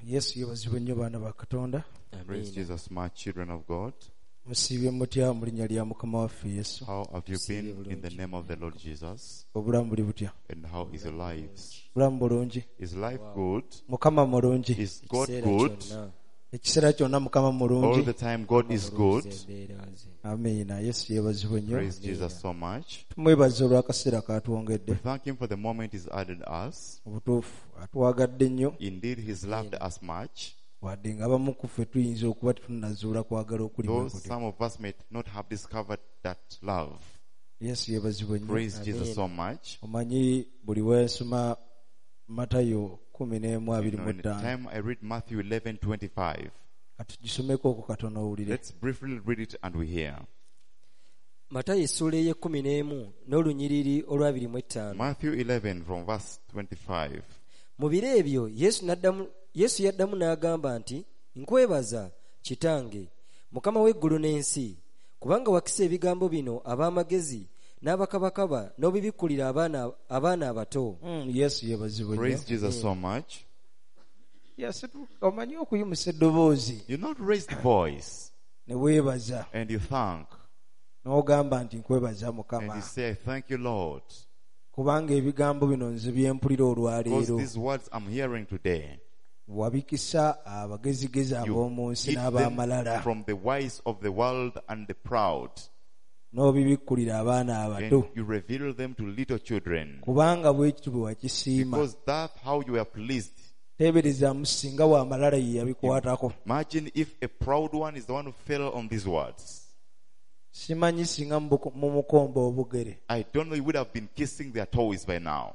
Yesu yebazibwe nnyo baana ba Katonda. Praise Jesus, my children of God. Musiibye mutya mu linnya lya Mukama waffe Yesu. How have you been in the name of the Lord Jesus? Obulamu buli butya? And how is your lives? Bulamu bulungi? Is life good? Mukama mulungi? Is God good? Ekiseera kyonna Mukama All mulungi? the time God is good. Amiina. Yesu yebazibwe nnyo. Praise Jesus so much. Tumwebaza olw'akaseera We k'atuwongedde. thank Him for the moment He's added us. Obutuufu atuwagadde nnyo. Indeed, He's loved us much. Wadde ng'abamu ku ffe tuyinza okuba tetunnazuula kwagala okuli bwe Though kutyo. some of us may not have discovered that love. Yesu yebazibwe nnyo. Praise Jesus so much. Omanyi buli weesoma Matayo You know, in the 11:25. time I read Matthew 11:25, Katugisomeko okwo katono owulire. let's briefly read it and we hear. Matayo essuula ey'ekumi n'olunyiriri olw'abiri-mu-etaano. Matthew 11 from verse 25. Mu biro ebyo Yesu yaddamu n'agamba nti, nkwebaza Kitange, Mukama w'eggulu n'ensi, kubanga wakisa ebigambo bino ab'amagezi n'abakabakaba n'obibikkulira abaana abato. Yesu yebazibwe nnyo. Praise Jesus so much. Yesu omanyi okuyimusa eddoboozi You not raise the voice ne weebaza and you thank n'ogamba nti nkwebaza and Mukama you say, thank you, Lord, kubanga ebigambo bino nze bye mpulira because olwaleero. these words I'm hearing today, Wabikisa abagezigezi you ab'omu nsi hid n'ab'amalala them from the wise of the world and the proud, n'obibikkulira abaana and abato, you reveal them to little children, kubanga bwe kityo bwe wakisiima. because that's how you are pleased. Teeberezaamu singa w'amalala ye yabikwatako. Imagine if a proud one is the one who fell on these words. Simanyi singa mu mukombo obugere. I don't know, you would have been kissing their toes by now.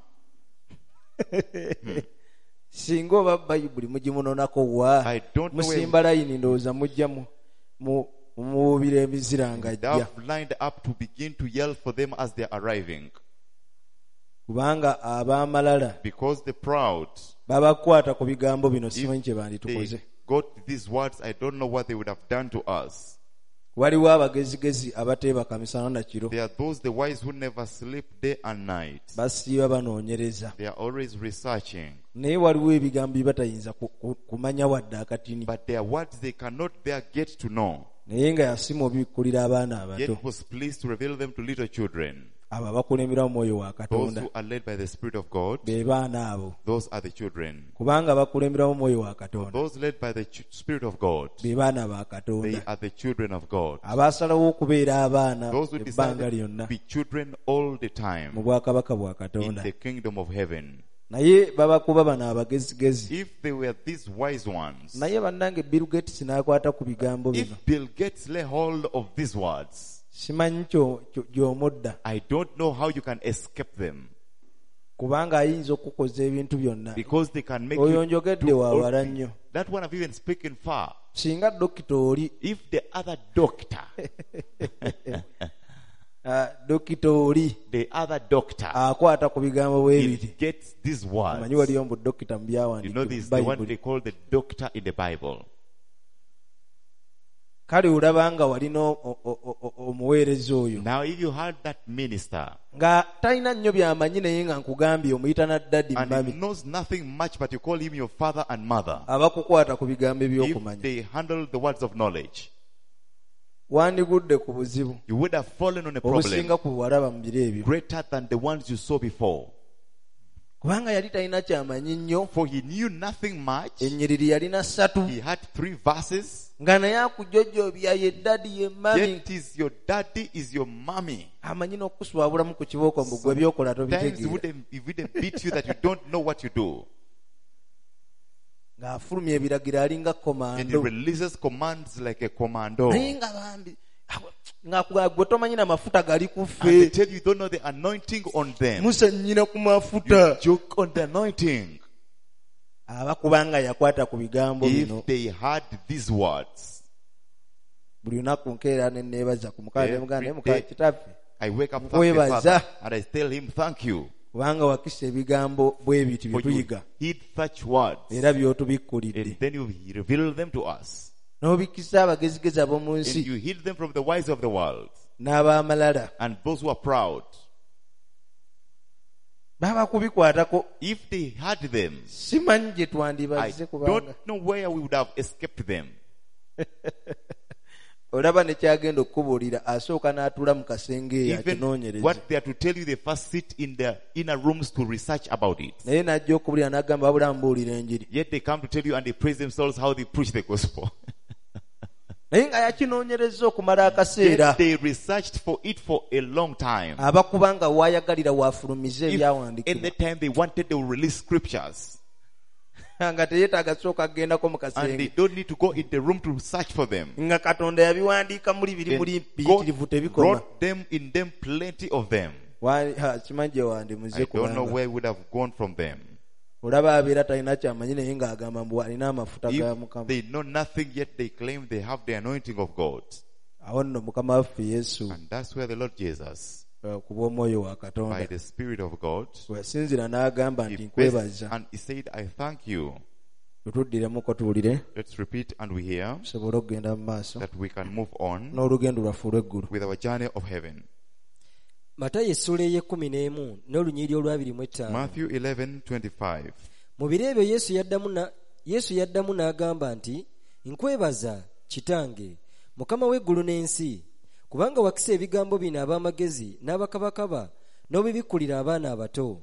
Singa oba Bayibuli mugimunonako wa I don't know where musimba layini ndowooza mujja muwubira emizira nga they ajja, have lined up to begin to yell for them as they are arriving. kubanga ab'amalala Because the proud, babakwata ku bigambo bino simanyi kye they banditukoze. got these words, I don't know what they would have done to us. Waliwo abagezigezi abateebaka misana na kiro, They are those, the wise, who never sleep day and night. basiiba banoonyereza, They are always researching. naye waliwo ebigambo bye batayinza kumanya wadde akatini, But their words they cannot bear get to know. naye nga yasima obibikkulira abaana abato, Yet was pleased to reveal them to little children. abo abakulembera mu mwoyo wa Those Katonda who are led by the Spirit of God, be baana abo, those are the children. kubanga abakulembera mu mwoyo wa Katonda Those led by the Spirit of God, be baana ba they Katonda, are the children of God. abaasalawo okubeera abaana Those who ebbanga decide to lyonna be children all the mu time bwakabaka bwa in Katonda. the kingdom of heaven. Naye babakuba bano abagezigezi, If they were these wise ones, naye bannange Bill Gates n'akwata ku bigambo bino, if Bill Gates lay hold of these words, simanyi gy'omudda, I don't know how you can escape them, kubanga ayinza okukoza ebintu byonna. because they can make Oyo you njogedde do wa all wala things. nnyo. That one I've even spoken far. Singa dokita oli If the other doctor, the other doctor, akwata ku bigambo bwe biti, it gets these words. omanyi waliyo mbu dokita mu You know, byawandiikibwa this mu is the one Bayibuli. they call the doctor in the Bible. Kale olaba nga walina omuweereza oyo Now, if you had that minister nga talina nnyo by'amanyi, naye nga nkugambye omuyita na ddadi and he mami, knows nothing much, but you call him your father and mother, abakukwata ku bigambo if ebyokumanya, they handle the words of knowledge, wandigudde ku buzibu you would have fallen on a obusinga problem ku walaba mu biro ebyo, greater than the ones you saw before. kubanga yali talina kyamanyi nnyo. For he knew nothing much. Ennyiriri yalina 3 He had 3 verses. nga naye akujojjobya ye ddadi ye mami, Yet is your daddy, is your mommy. amanyi n'okuswabulamu ku kibooko mbu gwe byokola Sometimes he tobitegeera, wouldn't beat you that you don't know what you do. ng'afulumya ebiragiro alinga And he komando, releases commands like a commando. naye nga bambi gwe tomanyi na mafuta gali ku And they ffe, tell you don't know the anointing on them. musanyira ku You mafuta. joke on the anointing. Abakubanga yakwata ku bigambo bino, If they had these words, buli lunaku nkeera ne neebaza ku mukazi ne muganda, naye Every mukazi day. kitaffe, I wake up, thank the Nkwebaza. Father, and I tell him, thank you. kubanga wakisa ebigambo bwe biti bye For you tuyiga heed such words, era by'otubikkulidde, and then you reveal them to us. n'obikisa abagezigezi ab'omu And nsi you heal them from the wise of the world n'ab'amalala, and those who are proud. baba kubikwatako If they had them, simanyi gye I twandibazze kubanga don't know where we would have escaped them. olaba nekyagenda okukubuulira asooka n'atuula mu kasenge eyo Even akinoonyereze what they are to tell you, they first sit in their inner rooms to research about it. naye n'ajja okubuulira n'agamba wabula mbuulira enjiri Yet they come to tell you and they praise themselves how they preach the gospel. naye nga yakinoonyereza okumala akaseera Yet they researched for it for a long time. abakuba nga waayagalira waafulumiza If in ebyawandiikibwa the time they wanted, they will release scriptures. nga teyeetaaga sooka kugendako mu And they kasenge don't need to go in the room to search for them. nga katonda yabiwandiika muli biri muli God biyitirivu tebikoma brought them in them, plenty of them. kimanyi gye wandimuze I don't know kubanga where we would have gone from them. olaba abeera talina kyamanyi naye ng'agamba mbu alina amafuta ga If mukama they know nothing, yet they claim they have the anointing of God. awo nno mukama waffe yesu And that's where the Lord Jesus, ku bw'omwoyo wa by katonda the Spirit of God, bwe yasinzira n'agamba He nti blessed nkwebaza and He said, I thank you. tutuddiremuko tuwulire Let's repeat and we hear tusobole okugenda mu maaso that we can move on n'olugendo lwaffe olw'eggulu with our journey of heaven. matayo essula ey'ekumi n'olunyiriri olw'abiri Matthew 11:25. mu biro ebyo yesu yaddamu n'agamba nti nkwebaza kitange mukama w'eggulu n'ensi kubanga wakisa ebigambo bino ab'amagezi n'abakabakaba n'obibikkulira abaana abato.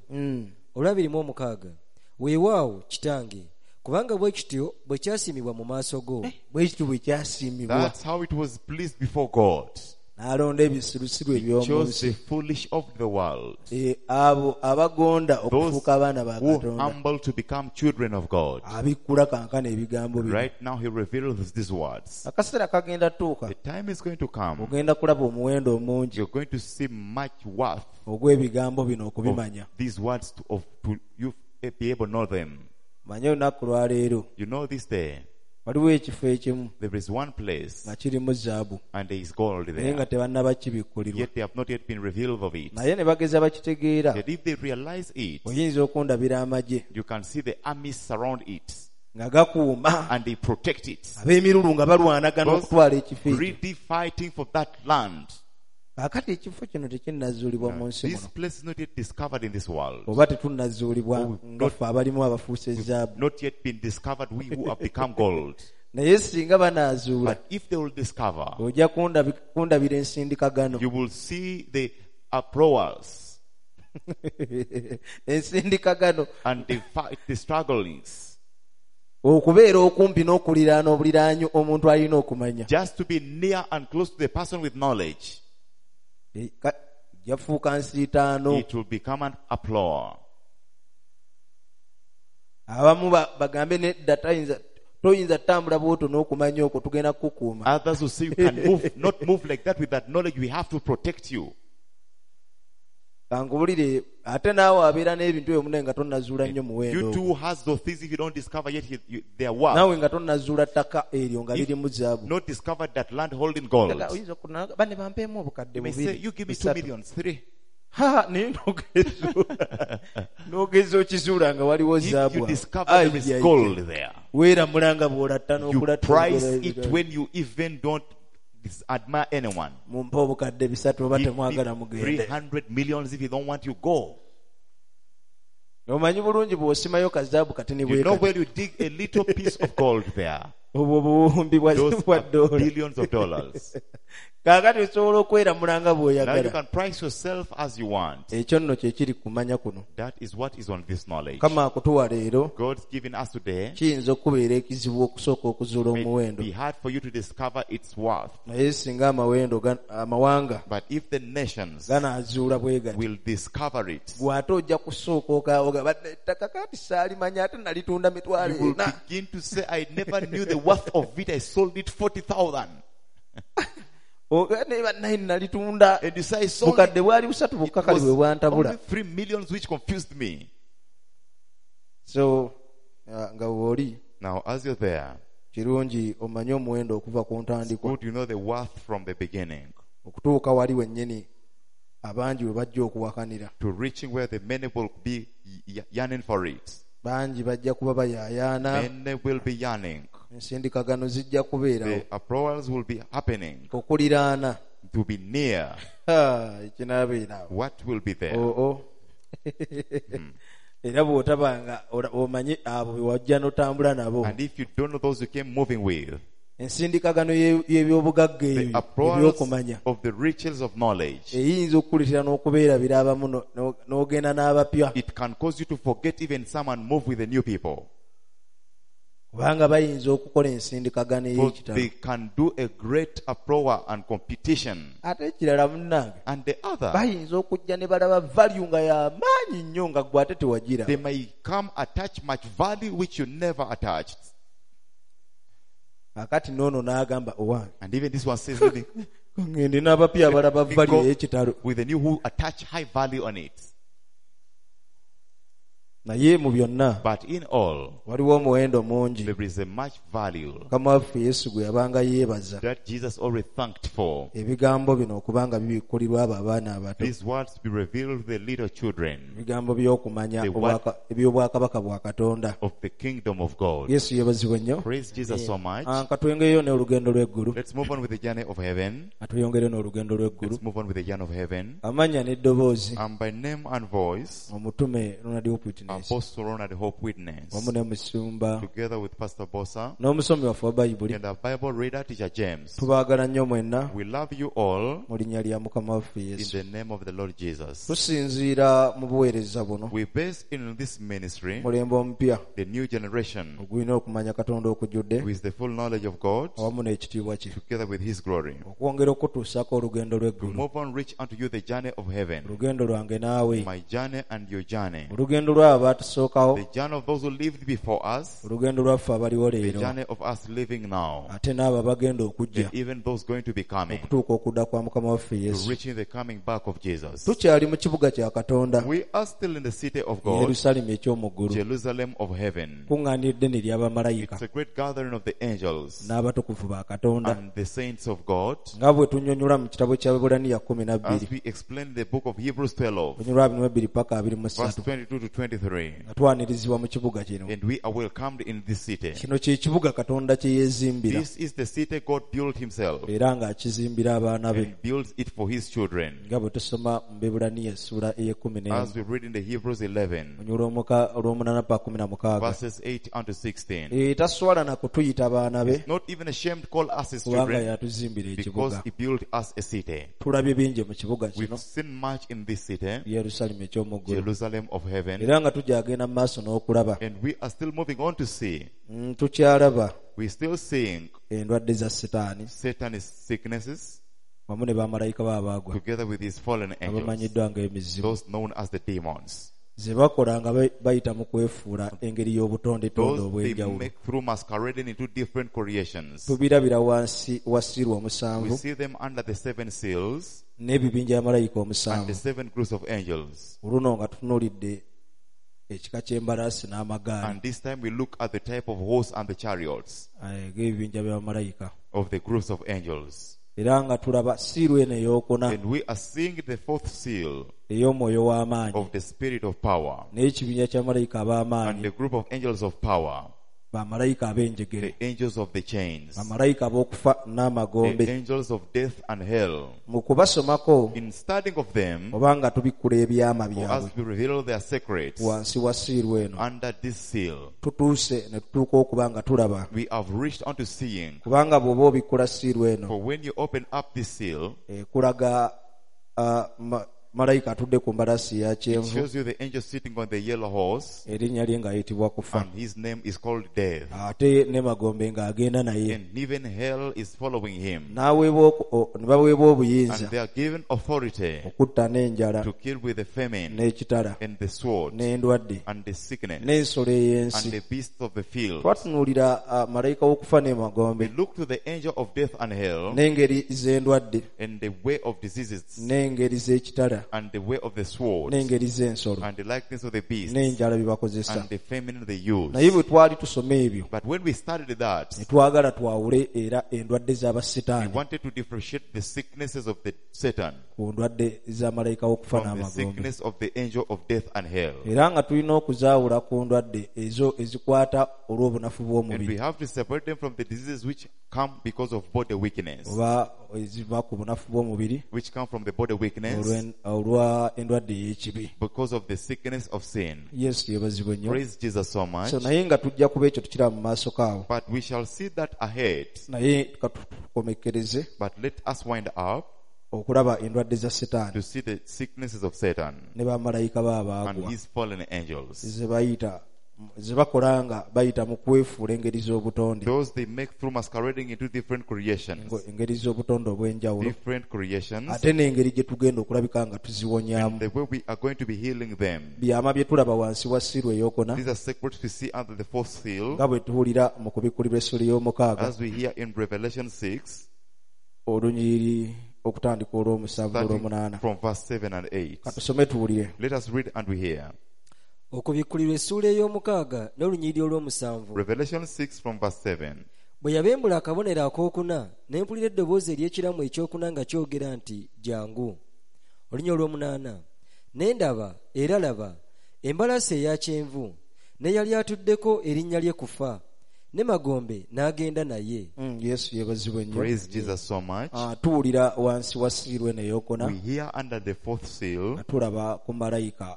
olw'abiri weewaawo kitange kubanga bwe kityo bwe kyasiimibwa mu maaso go. bwe kityo bwe kyasiimibwa That's how it was pleased before God. n'alonda ebisirusiru He eby'omu chose nsi the foolish of the world, abo abagonda those okufuuka abaana ba who katonda humble to become children of God. abikkula kankana ebigambo bino Right now He reveals these words. akaseera kagenda tuuka The time is going to come. ogenda kulaba omuwendo omungi You're going to see much worth ogw'ebigambo bino of okubimanya these words to you be able to know them. manye olunaku lwaleero You know this day, waliwo ekifo ekimu there is one place nga kirimu zaabu and there is gold naye nga there. tebannaba kibikkulirwa Yet they have not yet been revealed of it. naye ne bageza bakitegeera That if they realize it, oyinza okundabira amagye you can see the armies surround it nga gakuuma and they protect it. ab'emirulu nga balwanagana Those okutwala ekifo ekyo really fighting for that land. kaakati ekifo kino tekinnazuulibwa mu nsi This muno place is not yet discovered in this world. oba tetunnazuulibwa Oh, nga ffe abalimu abafuuse zaabu Not yet been discovered, we who have become gold. naye singa banaazuula But if they will discover, ojja kundabira ensindikagano you will see the uproars ensindikagano and the fight, the strugglings, okubeera okumpi n'okuliraana obuliraanyi omuntu alina okumanya just to be near and close to the person with knowledge. jafuuka nsiitaano It will become an uproar. abamu bagambe nedda toyinza tambula bw'otyo n'okumanya okwo tugenda kukukuuma Others will say you can move, not move like that with that knowledge. We have to protect you. kankubulire ate naawe abeera n'ebintu ebyo munaye nga tonnazuula nnyo muwendo You too has those things if you don't discover yet their worth. naawe nga tonnazuula ttaka eryo nga If lirimu zaabu not discovered that land holding gold. oyinza okunaga bane bampeemu obukadde You may say, you give me 2 million, 3. naye n'ogeza okizuula nga waliwo If zaabu you awo. discover there is Ai, gold there, weeramulanga bw'olatta you n'okulatta price ebigere it ebigere. when you even don't admire anyone. mumpe obukadde 3 oba Give temwagala me mugende 300 millions if you don't want you go. omanyi bulungi bw'osimayo kazaabu katini You know bwekati where you dig a little piece of gold there. obwo obuwumbi Those bwa are ddoola billions of dollars. kaakati osobola okweramulanga Now you bw'oyagala can price yourself as you want. ekyo nno kyekiri kumanya kuno That is what is on this knowledge. kama akutuwa leero God's given us today. kiyinza okubeera ekizibu okusooka okuzuula May omuwendo be hard for you to discover its worth. naye singa amawanga But if the nations ganaazuula bwe gati will discover it, bw'ate ojja kusooka ogabadde ettaka kati saalimanya ate nalitunda mitwalo you will ena begin to say, I never knew the worth of it. I sold it 40,000. naye nalitunda And you say, I sold bukadde it. bwali 3 bukka It kali was bwe bwantabula only 3 million, which confused me. so nga bw'oli Now, as you're there, kirungi omanye omuwendo okuva ku it's ntandikwa good you know the worth from the beginning okutuuka wali wennyini abangi we bajja okuwakanira to reaching where the many will be yearning for it. bangi bajja kuba bayaayaana Many will be yearning. ensindikagano zijja kubeerawo The uproars will be happening. okuliraana To be near, ekinaabeeraawo what will be there? oo era bw'otabanga omanyi abo be wajja n'otambula nabo, And if you don't know those you came moving with, ensindikagano y'ebyobugagga the ebyo applause ebyokumanya of the riches of knowledge, eyinza okukuleetera n'okubeerabira abamu n'ogenda n'abapya, it can cause you to forget even some and move with the new people. kubanga bayinza okukola ensindikagano Because they ey'ekitalo. can do a great applause and competition. Ate ekirala munnange, And the other, bayinza okujja ne balaba value nga y'amaanyi nnyo nga gwe ate tewagira. they may come attach much value which you never attached. Akati noono n'agamba owange, And even this one says, "Let me ngende n'abapya abalaba value ey'ekitalo. with the new who attach high value on it." Naye mu byonna But in all, waliwo omuwendo mungi there is a much value Mukama waffe Yesu gwe yabanga yeebaza that Jesus already thanked for. ebigambo bino okubanga bibikkulirwa abo abaana abato, These words be revealed to the little children ebigambo by'okumanya The what? eby'obwakabaka bwa Katonda. of the kingdom of God. Yesu yeebazibwe nnyo. Praise Jesus so much. Katwongereyo n'olugendo lw'eggulu. Let's move on with the journey of heaven. Atweyongereyo n'olugendo lw'eggulu. Let's move on with the journey of heaven. Amanya n'eddoboozi And by name and voice, omutume Ronald Witness Apostle Ronald Hope Witness, wamu ne musumba together with Pastor Bossa n'omusomi waffe wa Bayibuli. and our Bible reader, Teacher James. Tubaagala nnyo mwenna We love you all mu linnya lya Mukama waffe in Yesu. the name of the Lord Jesus. Tusinziira mu buweereza buno We base in this ministry mulembe omupya the new generation ogulina okumanya Katonda okujjudde with the full knowledge of God awamu n'ekitiibwa kye, together with His glory. okwongera okutuusako olugendo To lw'eggulu. move on, reach unto you the journey of heaven. Olugendo lwange naawe, My journey and your journey. olugendo lw'abo abatusookawo, The journey of those who lived before us. olugendo lwaffe abaliwo The leero, journey of us living now. ate n'abo abagenda okujja And even those going to be coming. okutuuka okudda kwa Mukama waffe To Yesu. reaching the coming back of Jesus. Tukyali mu kibuga kya Katonda, We are still in the city of God, Yerusaalemi eky'omu ggulu. Jerusalem of heaven. Kuŋŋaanira eddene ly'abamalayika It's a great gathering of the angels n'abatukuvu ba Katonda, and the saints of God. nga bwe tunnyonnyola mu kitabo kya Eburaniya 12 As we explain in the book of Hebrews 12, onyolwa 22 paka verse 23 22 to 23. nga twanirizibwa mu kibuga kino. And we are welcomed in this city. Kino kye kibuga Katonda kye yeezimbira This is the city God built Himself era ng'akizimbira abaana be, and builds it for His children. nga bwe tusoma mu Eburaniya essula ey'ekumi As n'emu we read in the Hebrews 11, onyolwa olw'omunaana paka 16. verses 8 unto 16. Taswala na kutuyita baana be Not even ashamed to call us His kubanga children yatuzimbira because ekibuga. He built us a city. Tulabye bingi mu kibuga kino, We've seen much in this city, Yerusaalemi eky'omu ggulu, Jerusalem of heaven, era nga tugyagenda mu maaso n'okulaba. and we are still moving on to see. Tukyalaba We're still seeing endwadde za Setaani Satan's sicknesses wamu ne bamalayika be abaagwa together with his fallen angels, abamanyiddwa ng'emizimu, those known as the demons. ze bakola nga bayita mu kwefuula engeri y'obutondetonde Those they obw'enjawulo. make through masquerading into different creations. Tubirabira wansi wa Siirwa We omusanvu see them under the 7 seals n'ebibinja by'amalayika and the omusanvu. 7 groups of angels. Oluno nga tutunuulidde ekika ky'embalaasi n'amagaali And this time we look at the type of horse and the chariots g'ebibinja by'abamalayika, of the groups of angels. era nga tulaba Siirwa eno ey'okuna And we are seeing the 4th seal ey'omwoyo w'amaanyi of the spirit of power n'ekibinja ky'amalayika and ab'amaanyi, the group of angels of power, bamalayika ab'enjegere, the angels of the chains, bamalayika ab'okufa n'amagombe. the angels of death and hell. Mu kubasomako In studying of them, obanga tubikkula ebyama for byabwe us to reveal their secrets wansi wa Siirwa eno, under this seal, tutuuse ne tutuuka okuba nga tulaba, we have reached unto seeing. kubanga bw'oba obikkula Siirwa eno For when you open up this seal, kulaga malayika atudde ku mbalaasi eya it kyenvu, shows you the angel sitting on the yellow horse, erinnya lye ng'ayitibwa kufa, and his name is called Death. ate ne magombe ng'agenda naye, And even hell is following him. ne baweebwa obuyinza And they are given authority okutta n'enjala to kill with the famine n'ekitala and the sword n'endwadde and the sickness n'ensolo and ey'ensi. the beasts of the field. Twatunuulira malayika w'okufa ne We magombe look to the angel of death and hell n'engeri z'endwadde and the way of diseases n'engeri z'ekitala and the way of the sword n'engeri z'ensolo and the likeness of the beast n'enjala bye bakozesa. and the famine they use. Naye bwe twali tusoma ebyo But when we studied that, ne twagala twawule era endwadde we z'abasitaani wanted to differentiate the sicknesses of the Satan ku ndwadde za malayika w'okufa from the n'amagombe, sickness of the angel of death and hell. era nga tulina okuzaawula ku ndwadde ezo ezikwata olw'obunafu And we bw'omubiri have to separate them from the diseases which come because of body weakness, oba eziva ku bunafu bw'omubiri which come from the body weakness olwa endwadde y'ekibi. because of the sickness of sin. Yesu yebazibwe nnyo. Praise Jesus so much. So naye nga tujja kuba ekyo tukiraba mu maaso kaawo. But we shall see that ahead. Naye katukomekereze But let us wind up okulaba endwadde za Setaani to see the sicknesses of Satan ne bamalayika be and abaagwa his fallen angels. ze bakola nga bayita mu kwefuula engeri z'obutonde, Those they make through masquerading into different creations. engeri z'obutonde obw'enjawulo, Different creations. ate n'engeri gye tugenda okulabika nga tuziwonyaamu. The way we are going to be healing them. Byama bye tulaba wansi wa siiru ey'okuna These are secrets we see under the fourth seal. nga bwe tuwulira mu kubikkulirwa essula y'omukaaga As we hear in Revelation 6, olunyiriri okutandika olw'omusanvu starting olw'omunaana. from verse 7 and 8. Katusome tuwulire. Let us read and we hear. okubikkulirwa essuula ey'omukaaga n'olunyiriri olw'omusanvu. Revelation 6 from verse 7. bwe yabembula akabonero akookuna ne mpulira eddoboozi ery'ekiramu ekyokuna nga kyogera nti jangu. Olunya olw'omunaana ne ndaba era laba embalaasi eya kyenvu ne yali atuddeko erinnya lye kufa ne magombe n'agenda naye. Yesu yebazibwe nnyo. Praise Jesus so much. Tuwulira wansi wa siiru eno ey'okuna We hear under the fourth seal, nga tulaba ku malayika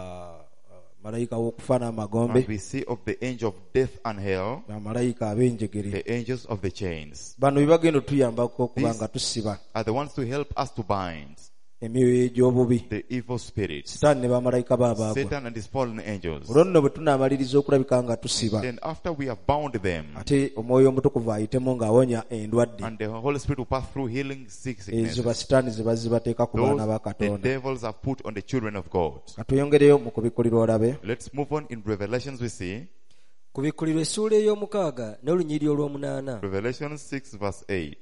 w'okufa and n'amagombe, we see of the angel of death and hell, bamalayika ab'enjegere. the angels of the chains. Bano bye bagenda otuyambako okuba nga tusiba Are the ones to help us to bind emyoyo egy'obubi, the evil spirits, Sitaani ne bamalayika be abaagwa. Satan and his fallen angels. Olwo nno bwe tunaamaliriza okulabika nga tusiba, Then after we have bound them, ate omwoyo omutukuvu ayitemu ng'awonya endwadde and the Holy Spirit will pass through healing sicknesses, ezo basitaani ze bazibateeka ku baana ba those the Katonda. devils have put on the children of God. Katuyongereyo mu kubikkulirwa olabe. Let's move on. In Revelations we see, Kubikkulirwa essuula ey'omukaaga n'olunyiriri olw'omunaana. Revelation 6 verse 8.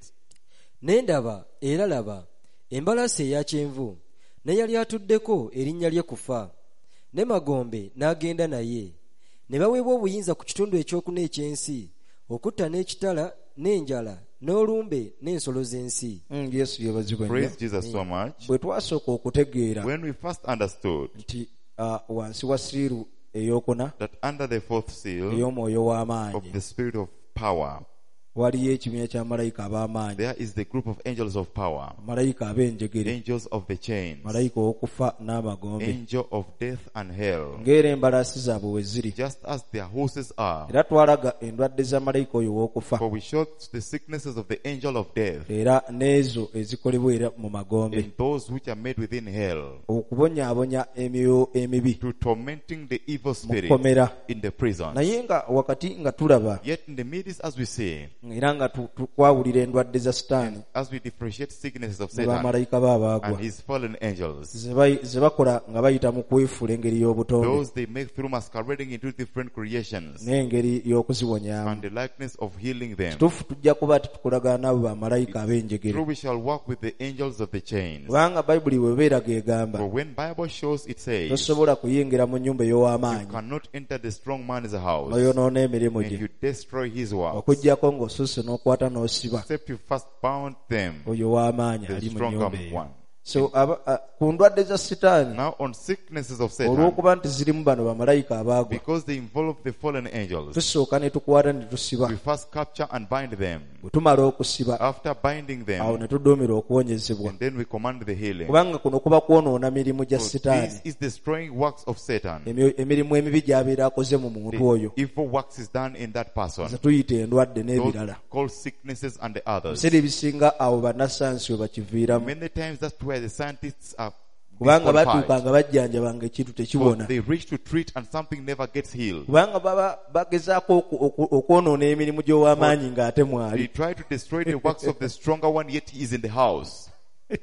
Ne ndaba era laba embalaasi eya kyenvu ne yali atuddeko erinnya lye kufa ne magombe n'agenda naye. Ne baweebwa obuyinza ku kitundu ekyokuna eky'ensi okutta n'ekitala n'enjala n'olumbe n'ensolo z'ensi. Yesu yebazibwe nnyo. Praise Jesus so much. Bwe twasooka okutegeera When we first understood nti wansi wa siiru ey'okuna that under the fourth seal ey'omwoyo of w'amaanyi the spirit of power, waliyo ekibiina kya malayika ab'amaanyi, there is the group of angels of power, malayika ab'enjegere, angels of the chains, malayika ow'okufa n'amagombe, angel of death and hell, ng'era embalaasi zaabwe bwe ziri. just as their horses are. Era twalaga endwadde za malayika oyo ow'okufa, For we showed the sicknesses of the angel of death, era n'ezo ezikolebwa era mu magombe, and those which are made within hell, okubonyaabonya emyoyo emibi to tormenting the evil mu spirits kkomera. in the prison. Naye nga wakati nga tulaba Yet in the midst, as we see, era nga twawulira endwadde za Sitaani as we differentiate sicknesses of ne Satan bamalayika be abaagwa and his fallen angels, ze bakola nga bayita mu kwefuula engeri y'obutonde those they make through masquerading into different creations n'engeri y'okuzibonyaamu. and the likeness of healing them. Kituufu tujja kuba tukolagana nabo bamalayika ab'enjegere, Through we shall walk with the angels of the chains. kubanga bayibuli webeeraga egamba For when Bible shows, it says, tosobola kuyingira mu nnyumba you ey'ow'amaanyi cannot enter the strong man's house n'oyonoona emirimu and gye, you destroy his work, okuggyako ng'osusse n'okwata n'osiba except you first bound them, oyo ow'amaanyi the ali mu stronger nnyumba eyo. one. So ku ndwadde za Sitaani, Now on sicknesses of Satan, olw'okuba nti zirimu bano bamalayika abaagwa, because they involve the fallen angels, tusooka ne tukwata ne tusiba. we first capture and bind them. Bwe tumala okusiba, After binding awo them, ne tuduumira okuwonyezebwa, and then we command the healing. kubanga kuno kuba kwonoona mirimu gya So Sitaani, this is destroying works of Satan. emirimu emibi gy'abeera akoze mu muntu oyo, The evil works is done in that person. ze tuyita endwadde Those n'ebirala. called sicknesses and the others. Ebiseera ebisinga awo bannasayansi we bakiviiramu, Many times that's where the scientists are kubanga batuuka disqualified. nga bajjanjabanga ekintu Because tekiwona, they reach to treat and something never gets healed. kubanga baba bagezaako okwonoona emirimu gy'ow'amaanyi ng'ate They mwali. try to destroy the works of the stronger one, yet he is in the house.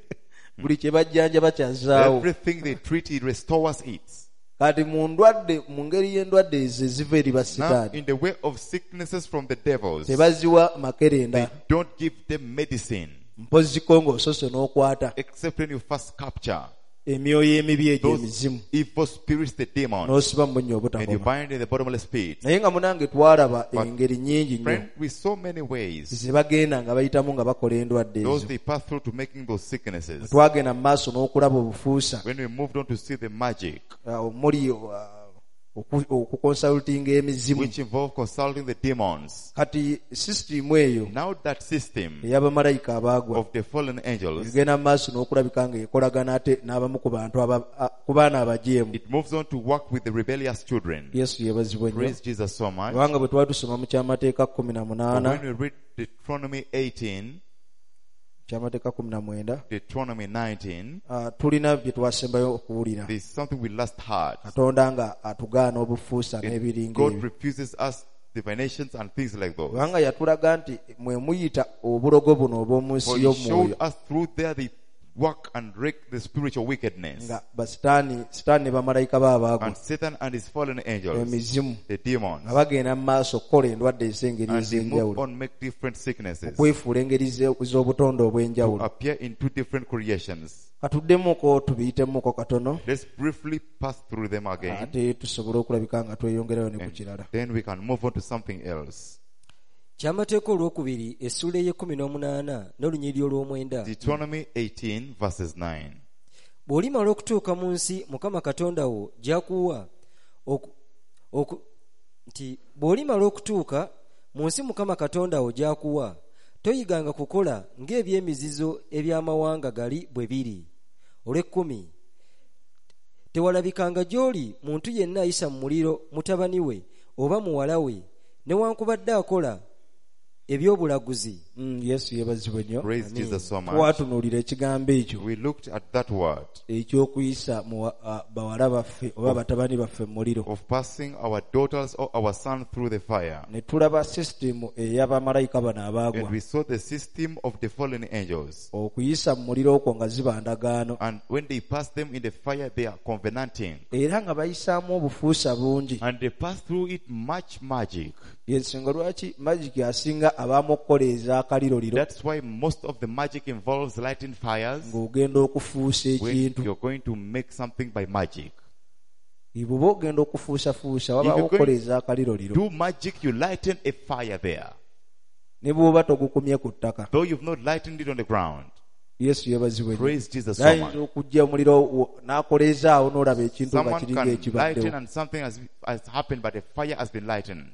Buli kye bajjanjaba kyazzaawo. Everything they treat, he restores it. Kati mu ndwadde, mu ngeri y'endwadde ezo eziva eri Now, basitaani, in the way of sicknesses from the devils, tebaziwa they makerenda, don't give them medicine, mpoziko ng'osose n'okwata except when you first capture emyoyo emibi egyo those emizimu evil spirits, the demons, n'osiba mu nnywa and you obutakoma. bind in the bottomless pit. Naye nga munange twalaba engeri nnyingi nnyo Friend, with so many ways, ze bagenda nga bayitamu nga bakola endwadde those ezo. they pass through to making those sicknesses. Twagenda mu maaso n'okulaba obufuusa, When we moved on to see the magic, omuli okukonsultinga emizimu. which involve consulting the demons. Kati sisitimu eyo Now that system ey'abamalayika abaagwa of the fallen angels, egenda mu maaso n'okulabika nga ekolagana ate n'abamu ku bantu ku baana abajeemu. it moves on to work with the rebellious children. Yesu yeebazibwe nnyo. Praise Jesus so much. Kubanga bwe twali tusoma mu kyamateeka 18, When we read Deuteronomy 18, kyamateeka 19, Deuteronomy 19, tulina bye twasembayo okuwulira. there's something we last heard. Katonda nga atugaana obufuusa n'ebiringa God ebyo. refuses us divinations and things like those. Kubanga yatulaga nti mwe muyita obulogo buno obw'omu For nsi he y'omwoyo showed us through there the work and wreak the spiritual wickedness. nga basitaani ne bamalayika baabaago And Satan and his fallen angels, emizimu the demons, nga bagenda mu maaso okukola endwadde ez'engeri and they move ez'enjawulo, on make different sicknesses, okwefuula engeri z'obutonde to obw'enjawulo. appear in two different creations. Katuddemuko tubiyitemuko katono Let's briefly pass through them again. ate tusobole okulabika nga tweyongerayo ne ku And kirala. then we can move on to something else. kyamateeka olwokubiri essula ey'18 n'olunyiriri olw'omwenda. Deuteronomy 18 verses 9. bw'olimala okutuuka mu nsi mukama katonda wo gy'akuwa nti bw'olimala okutuuka mu nsi mukama katonda wo gy'akuwa, toyiganga kukola ng'ebyemizizo eby'amawanga gali bwe biri. Olw'ekkumi, tewalabikanga gy'oli muntu yenna ayisa mu muliro mutabani we oba muwala we, newankubadde akola ebyobulaguzi. Yesu yeebazibwe nnyo. Praise Jesus so much. Twatunuulira ekigambo ekyo We looked at that word eky'okuyisa mu bawala baffe oba batabani baffe mu muliro, of passing our daughters or our son through the fire. ne tulaba sisitimu ey'abamalayika bano And abaagwa we saw the system of the fallen angels. okuyisa mu muliro okwo nga ziba ndagaano, And when they pass them in the fire, they are covenanting. era nga bayisaamu obufuusa bungi. And they pass through it much magic. Y'ensonga lwaki magiki asinga abaamu okukola ez'akaliroliro, That's why most of the magic involves lighting fires ng'ogenda okufuusa when ekintu. you're going to make something by magic. Bw'oba ogenda okufuusafuusa wabaawo If you're okukola going ez'akaliroliro, Do magic, you lighten a fire there. ne bw'oba togukumye ku ttaka. Though you've not lightened it on the ground. Yesu yeebazibwe nnyo. Praise Jesus so Ayinza much. okujja omuliro n'akolezaawo n'olaba ekintu nga Someone kiringa can lighten ekibaddewo. and something has happened, but a fire has been lightened.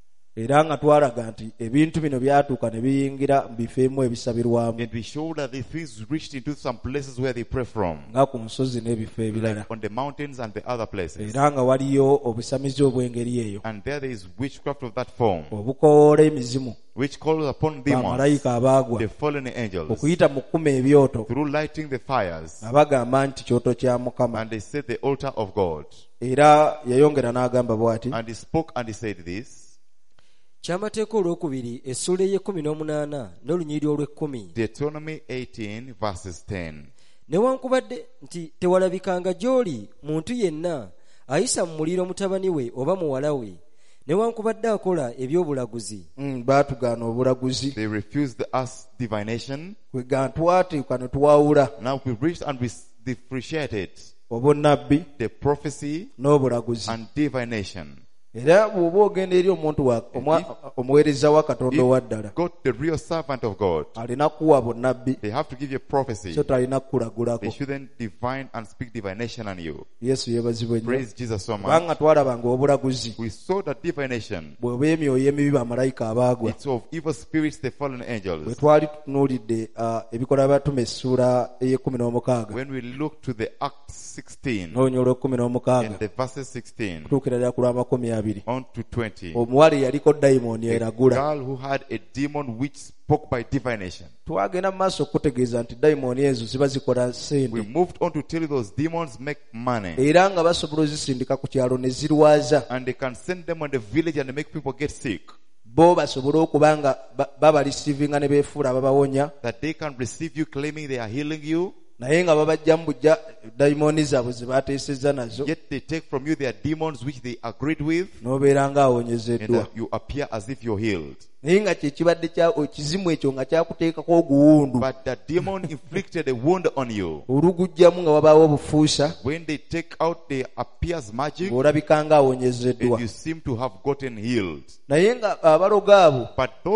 Era nga twalaga nti ebintu bino byatuuka ne biyingira mu bifo ebimu ebisabirwamu, And we showed that the things reached into some places where they pray from, nga ku nsozi n'ebifo ebirala. like on the mountains and the other places. Era nga waliyo obusamizi obw'engeri eyo And there is witchcraft of that form, obukoola emizimu which calls upon demons, bamalayika abaagwa the fallen angels, okuyita mu kkuma ebyoto through lighting the fires. nga bagamba nti kyoto kya Mukama. And they said the altar of God. Era yayongera n'agamba bw'ati, And he spoke and he said this. kyamateeka olwokubiri essula ey'18 n'olunyiriri olw'ekkumi. Deuteronomy 18 verses 10. Newankubadde nti tewalabikanga gy'oli muntu yenna ayisa mu muliro mutabani we oba muwala we, newankubadde akola ebyobulaguzi. baatugaana obulaguzi, They refused us divination. kwega twatuuka ne twawula Now we reached and we differentiated obunnabbi the prophecy n'obulaguzi. and divination. Era bw'oba ogenda eri omuntu omuweereza wa Katonda owa ddala, God, the real servant of God, alina kuwa bunnabbi, they have to give you prophecy. so talina kukulagulako. They shouldn't divine and speak divination on you. Yesu yeebazibwe nnyo. Praise Jesus so much. Kubanga twalabanga obulaguzi We saw that divination, bw'oba emyoyo emibi bamalayika abaagwa. it's of evil spirits, the fallen Bwe angels. twali tutunuulidde ebikola by'abatume essula ey'ekumi When we look to the Acts 16 n'olunyiriri olw'ekkumi n'omukaaga and the verses 16 kutuukira ddala ku lw'amakumi 20, on to 20, omuwala eyaliko dayimooni a eragula. girl who had a demon which spoke by divination. Twagenda mu maaso okutegeeza nti dayimooni ezo ziba zikola We ssente, moved on to tell you those demons make money, era nga basobola ozisindika ku kyalo ne zirwaza, and they can send them on the village and make people get sick, bo basobole okuba nga babalisiivinga ne beefuula ababawonya, that they can receive you claiming they are healing you, naye nga babajja mu bujja dayimooni zaabwe ze baateesezza nazo, yet they take from you their demons which they agreed with, n'obeera and ng'awonyezeddwa. you appear as if you're healed. Naye nga kye kibadde ekizimu ekyo nga kyakuteekako oguwundu, But the demon inflicted a wound on you. olugujjamu nga wabaawo obufuusa, When they take out, they appear as magic, ng'olabika and ng'awonyezeddwa. you seem to have gotten healed. Naye nga abaloga abo But those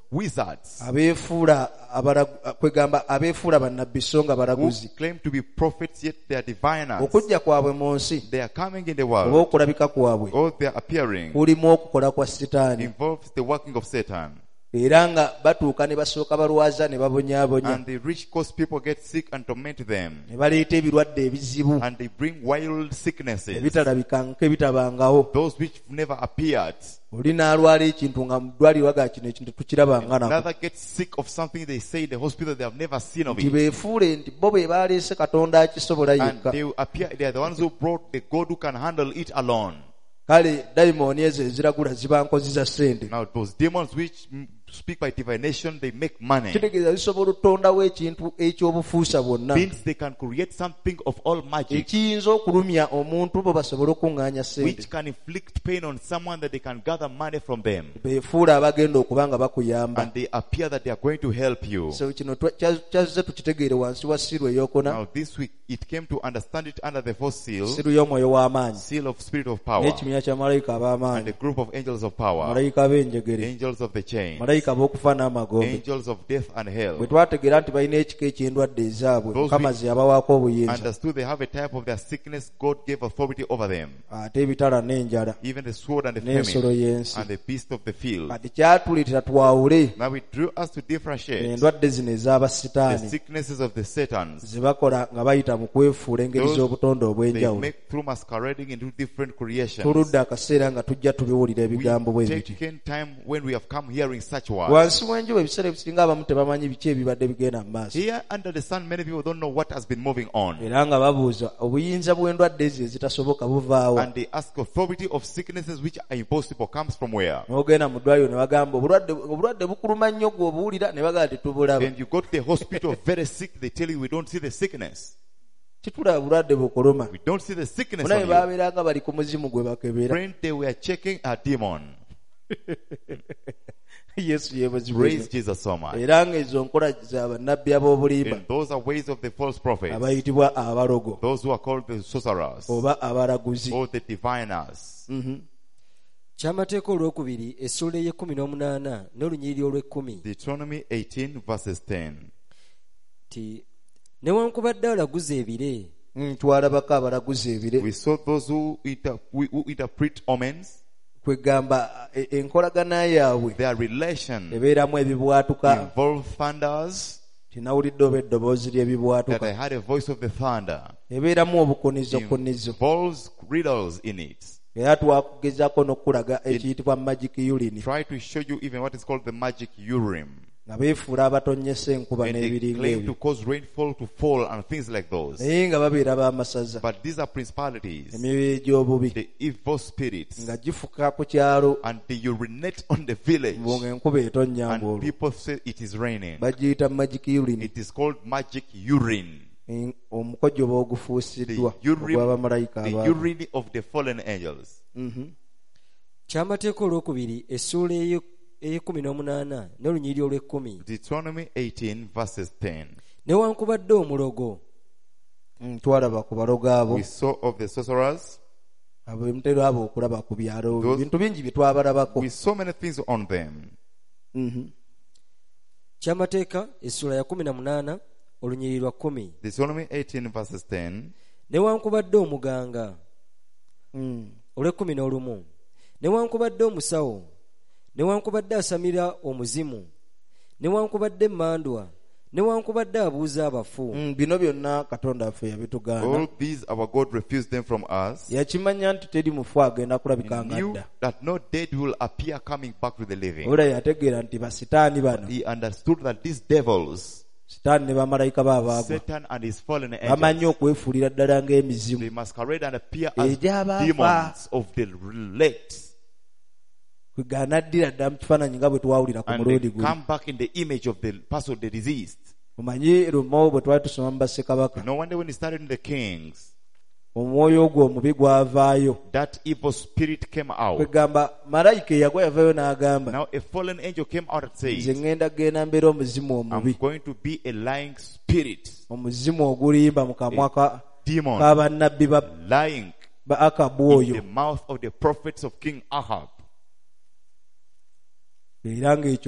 wizards abeefuula kwegamba abeefuula bannabbi so nga who balaguzi. claim to be prophets, yet they are diviners. Okujja kwabwe mu nsi They are coming in the oba world, okulabika kwabwe or they are appearing, kulimu okukola kwa Sitaani, involves the working of Satan. era nga batuuka ne basooka balwaza ne babonyaabonya And the rich cause people get sick and torment them. ne baleeta ebirwadde ebizibu And they bring wild sicknesses, ebitalabika nk'ebitabangawo. those which never appeared. Oli n'alwala ekintu nga mu ddwaliro aga kino ekintu tukirabanga nako. Another gets sick of something they say in the hospital they have never seen of Nti it. beefuule nti bo be baleese Katonda akisobola And yekka. they appear, they are the ones who brought the God who can handle it alone. Kale dayimooni ezo eziragula ziba nkozi za ssente. Now those demons which speak by divination, they make money. Kitegeeza zisobola okutondawo ekintu eky'obufuusa bwonna Means they can create something of all magic ekiyinza okulumya omuntu bo basobole okuŋŋaanya ssente. which can inflict pain on someone that they can gather money from them. Beefuula abagenda okuba nga bakuyamba. And they appear that they are going to help you. So kino kyazze tukitegeere wansi wa siru eyokuna, Now this week it came to understand it under the fourth seal, siru y'omwoyo w'amaanyi seal of spirit of power, n'ekibinja kya malayika and ab'amaanyi, the group of angels of power, malayika ab'enjegere, angels of the chain, malayika ab'okufa n'amagombe. angels of death and hell. Bwe twategeera nti balina ekika eky'endwadde ezaabwe Those Mukama ze yabawaako obuyinza, Understood they have a type of their sickness, God gave authority over them. ate ebitala n'enjala Even the sword and the n'ensolo famine y'ensi. and the beast of the field. Kati kyatuleetera twawule Now it drew us to differentiate endwadde zino the ez'abasitaani sicknesses of the Satans. ze bakola nga bayita mu kwefuula engeri Those z'obutonde they obw'enjawulo. make through masquerading into different creations. Tuludde akaseera nga tujja tubiwulira ebigambo bwe We've biti. taken time when we have come hearing such words. Wansi w'enjuba ebiseera ebisinga abamu tebamanyi biki ebibadde bigenda mu maaso. Here under the sun, many people don't know what has been moving on. Era nga babuuza obuyinza bw'endwadde ezo ezitasoboka buvaawa. And they ask authority of sicknesses which are impossible comes from where? N'ogenda mu ddwaliro ne bagamba obulwadde bukuluma nnyo gwe obuwulira ne bagamba tetubulaba. And you go to the hospital very sick, they tell you we don't see the sickness. Titulaba bulwadde bukuluma. We don't see the sickness Munaye on you. baabeeranga bali ku muzimu gwe bakebera. Friend, they were checking a demon. Yesu yeebazibwe. Praise Jesus so much. Era ng'ezo nkola za bannabbi ab'obulimba And those are ways of the false prophets. abayitibwa abalogo Those who are called the sorcerers oba abalaguzi. or the diviners. kyamateeka olwokubiri essula ey'e18 n'olunyiriri olw'e10 Deuteronomy 18 verses 10. ti newankubadde alaguza ebire Twalabako abalaguzi ebire. We saw those who interpret omens. Kwegamba enkolagana yaabwe Their relation ebeeramu ebibwatuka. involve thunders, Tinawulidde oba eddoboozi that ly'ebibwatuka. I had a voice of the thunder. Ebeeramu obukunizo. Involves riddles in it. Era twakugezaako n'okulaga ekiyitibwa magic urine. Try to show you even what is called the magic Urim. Nga beefuula abatonnyesa enkuba And they n'ebiringa claim to ebyo. cause rainfall to fall and things like those. Naye nga babeera b'amasaza. But these are principalities, Emyoyo egy'obubi the evil spirits, nga gifuka ku kyalo and they urinate on the village. nga enkuba etonnya And ng'olwo. people say it is raining. Bagiyita magic urine. It is called magic urine. Omukojoba The ogufuusiddwa urine, ogw'abamalayika the abaavu. urine of the fallen angels. kyamateeka olwokubiri essula ey'e18 n'olunyiriri olw'e10 Deuteronomy 18 verses 10. newankubadde omulogo Twalaba ku balogo abo. We saw of the sorcerers. Abemutero abo okulaba ku byalo. Those- Ebintu bingi bye twabalabako. We saw many things on them. kyamateeka essula ya 18 olunyiriri lwa 10 Deuteronomy 18 verses 10. newankubadde omuganga olw'e11 newankubadde omusawo newankubadde asamira omuzimu newankubadde emmandwa newankubadde abuuza abafu. Bino byonna Katonda waffe yabitugaana. All these our God refused them from us. Yakimanya nti teri mufu agenda kulabika He nga knew dda. that no dead will appear coming back to the living. Ola yategeera nti basitaani bano, He understood that these devils, sitaani ne bamalayika baabagwa, Satan and his fallen bamanyi angels, okwefuulira ddala ng'emizimu. they masquerade and appear as Egy'abaafa. demons of the elect. Kweganaddira ddala mu kifaananyi nga bwe twawulira ku And mulundi they guno. come back in the image of the person, the deceased. Omanyi lumo bwe twali tusoma mu bassekabaka, You know, one day when he started in the Kings, omwoyo ogwo omubi gwavaayo. that evil spirit came out. Kwegamba malayika eyagwa yavaayo n'agamba, Now a fallen angel came out and nze said, ŋŋenda genda mbeera omuzimu I'm omubi, going to be a lying spirit, omuzimu ogulimba mu kamwa demon, k'abannabbi lying ba Akabu in oyo. the mouth of the prophets of King Ahab. Era ng'ekyo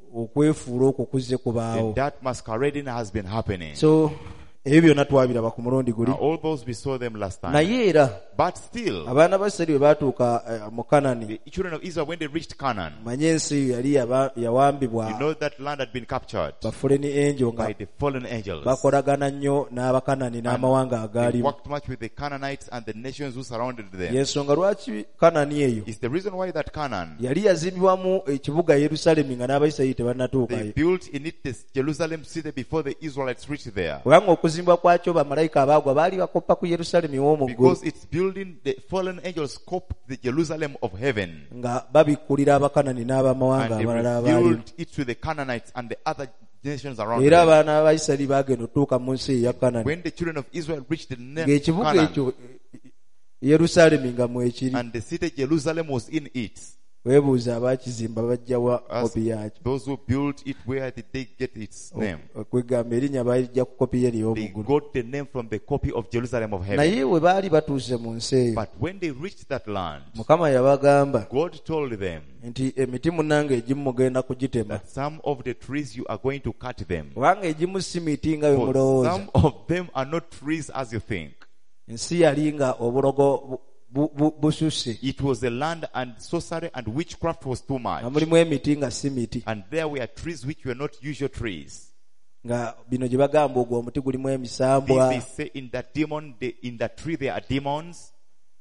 okwefuula okwo kuzze then kubaawo. that masquerading has been happening. So ebyo byonna twabiraba ku mulundi guli. Now, all those we saw them last time. Naye era But still, abaana ba Isirayiri bwe baatuuka mu Kanani, the children of Israel, when they reached Canaan, manye ensi eyo yali yawambibwa you know that land had been captured ba fallen angel nga by the fallen angels. bakolagana nnyo n'abakanani n'amawanga They agaalimu. worked much with the Canaanites and the nations who surrounded them. Y'ensonga lwaki Kanani eyo It's the reason why that Canaan, yali yazimbibwamu ekibuga Yerusaalemi nga n'Abayisirayiri they tebannatuukayo. built in it this Jerusalem city before the Israelites reached there. Kubanga okuzimbwa kwakyo bamalayika abaagwa baali bakoppa ku Yerusaalemi w'omu ggulu Because it's building, the fallen angels coped the Jerusalem of heaven. nga babikkulira Abakanani n'abamawanga And they abalala abaalimu. revealed it to the Canaanites and the other nations around Era them. abaana ba Isirayiri baagenda otuuka mu nsi eya Kanani. When the children of Israel reached the name Ng'ekibuga Canaan, ekyo Yerusaalemi nga mwekiri. and the city Jerusalem was in it, Weebuuza abaakizimba bajjawa as kopi yaakyo. those who built it, where did they get its name? Okwegamba erinnya balijja ku kopi ye They ey'omuggulu. got the name from the copy of Jerusalem of heaven. Naye we baali batuuse mu nsi eyo, But when they reached that land, Mukama yabagamba God told them nti emiti munnange egimu mugenda kugitema. that some of the trees you are going to cut them. Kubanga egimu si miti nga bwe For mulowooza. some of them are not trees as you think. Ensi yali nga obulogo bususse. It was a land and sorcery and witchcraft was too much. Nga mulimu emiti nga si miti. And there were trees which were not usual trees. Nga bino gye bagamba ogwo omuti gulimu emisambwa. They say in that tree there are demons.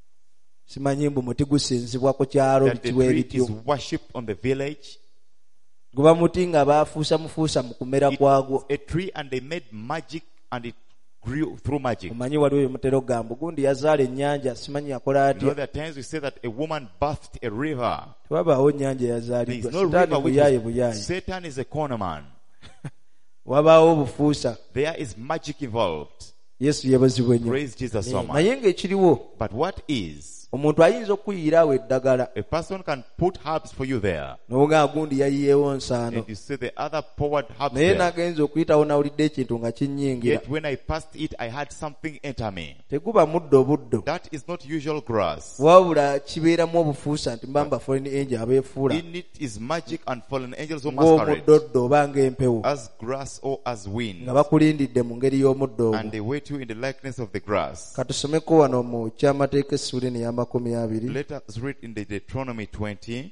Simanyi mbu muti gusinzibwa ku kyalo That the bikiwa tree ebityo. is worshipped on the village. Guba muti nga baafuusamufuusa mu kumera kwagwo. A tree and they made magic and it grew through magic. Omanyi waliwo emutera okugamba gundi yazaala ennyanja simanyi yakola You know, atya. there are times we say that a woman birthed a river. Tewabaawo ennyanja There is eyazaaliddwa. no Sitaani river which buyaaye buyaaye. Satan is a corner man. Wabaawo obufuusa. There is magic involved. Yesu yeebazibwe nnyo. Praise Jesus so much. Naye ng'ekiriwo But what is? omuntu ayinza okuyiyiraawo eddagala A person can put herbs for you there. n'ogamba gundi yayiyeewo nsaano. And you say the other poured herbs Naye there. nagenza okuyitawo nawulidde ekintu nga kinnyingira. Yet when I passed it, I had something enter me. Teguba muddo buddo. That is not usual grass. Wabula kibeeramu obufuusa nti mbamba fallen angel abeefuula In it is magic and fallen angels who masquerade ng'omuddoddo oba ng'empewo as grass or as wind. nga bakulindidde mu ngeri y'omuddo And ogwo. they wait you in the likeness of the grass. Katusomeko wano mu kyamateeka essuula ya 20. Let us read in the Deuteronomy 20.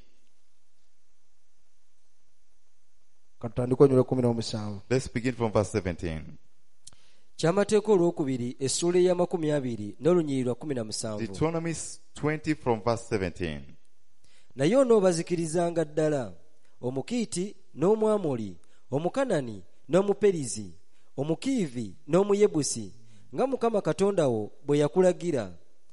Katutandike onyole 17. Let's begin from verse 17. kyamateeka olwokubiri essuula eya 20 n'olunyiriri lwa 17. Deuteronomy 20 from verse 17. Naye onoobazikirizanga ddala Omukiiti n'Omwamoli, Omukanani n'Omuperizi, Omukiivi n'Omuyebusi, nga Mukama Katonda wo bwe yakulagira.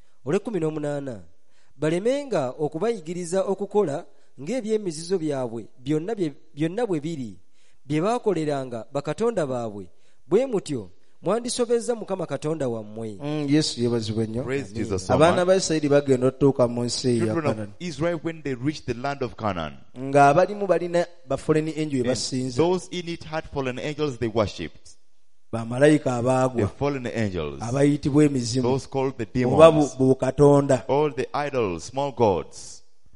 18 Balemenga okubayigiriza okukola ng'eby'emizizo byabwe byonna bwe biri bye baakoleranga bakatonda baabwe, bwe mutyo mwandisobezza Mukama Katonda wammwe. Yesu yeebazibwe nnyo. Praise Jesus so Abaana much. ba Isirayiri bagenda otutuuka mu nsi eyo ya Children Kanani. of Israel, when they reached the land of Canaan, Nga abalimu balina bafallen angel be and basinza. those in it had fallen angels they worshipped. Bamalayika The abaagwa fallen angels, abayitibwa emizimu those called the oba demons, bukatonda. all the idols, small gods.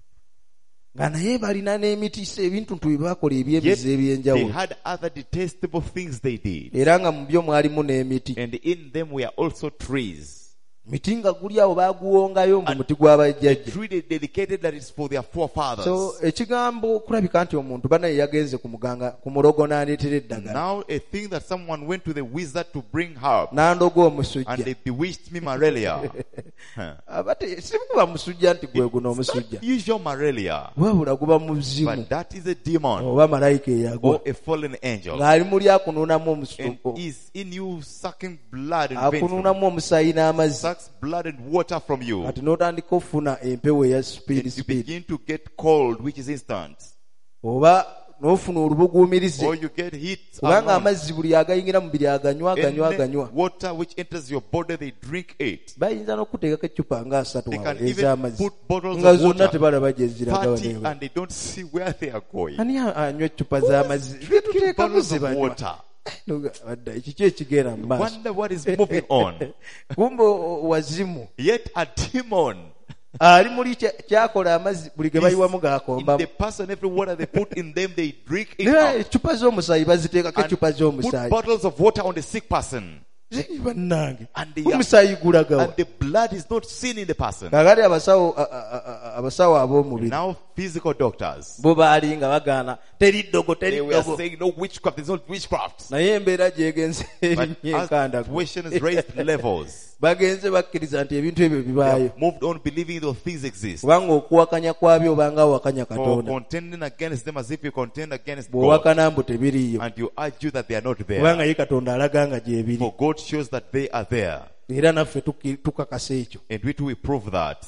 Nga naye balina n'emiti ebintu bye baakola Yet eby'emizi they eby'enjawulo. had other detestable things they did. Era nga mu byo mwalimu n'emiti. And in them were also trees. Miti nga guli awo baaguwongayo mu And muti gw'abajjajja. Tree they dedicated that is for their forefathers. So ekigambo kulabika nti omuntu banaye yagenze ku muganga ku mulogo n'aleetera eddagala. Now a thing that someone went to the wizard to bring herb, N'andoga and omusujja. they bewitched me malaria. Abate si guba musujja nti gwe guno omusujja. Usual malaria. Wabula guba muzimu But that is a demon oba malayika eyagwa. or a fallen angel. Ng'ali muli akunuunamu And is in you sucking blood and veins from you. akunuunamu omusaayi n'amazzi. Sucks blood and water from you. Kati n'otandika ofuna empewo eya And speed you speed. begin to get cold, which is instant. Oba n'ofuna olubuguumirize. Or you get heat. Kubanga around. amazzi buli agayingira mu biri aganywa. Any water which enters your body, they drink it. Bayinza n'okuteekako eccupa nga 3 They awo can even ez'amazzi. put bottles Nga of zonna water, tebalaba gye ziraga party, wano. and they don't see where they are going. Ani anywa eccupa z'amazzi? Tuteekamu Bottles of zibanywa. water. Wadda ekiki ekigenda mu maaso. Wonder what is moving on. Kumbe wazimu. Yet a demon ali muli kyakola amazzi buli ge bayiwamu In gakombamu the person, every water they put in them, they drink it naye out. ecupa z'omusaayi baziteekako And ecupa put z'omusaayi bottles of water on the sick person. bannange And they are- omusaayi gulagawa And the blood is not seen in the person. kakati abasawo ab'omubiri Now, physical doctors, bo baali nga bagaana teri ddogo they teri were ddogo saying no witchcraft, there's no witchcraft. naye embeera gyegenze But erinnya as enkanda situations raised levels, bagenze bakkiriza nti ebintu ebyo they bibaayo have moved on believing those things exist. kubanga okuwakanya kwabyo obanga awakanya For katonda contending against them as if you contend against God. bw'owakana mbu tebiriiyo And you argue that they are not kubanga there. ye katonda alaga nga gyebiri For God shows that they are there. era naffe tukakasa ekyo And we too prove that.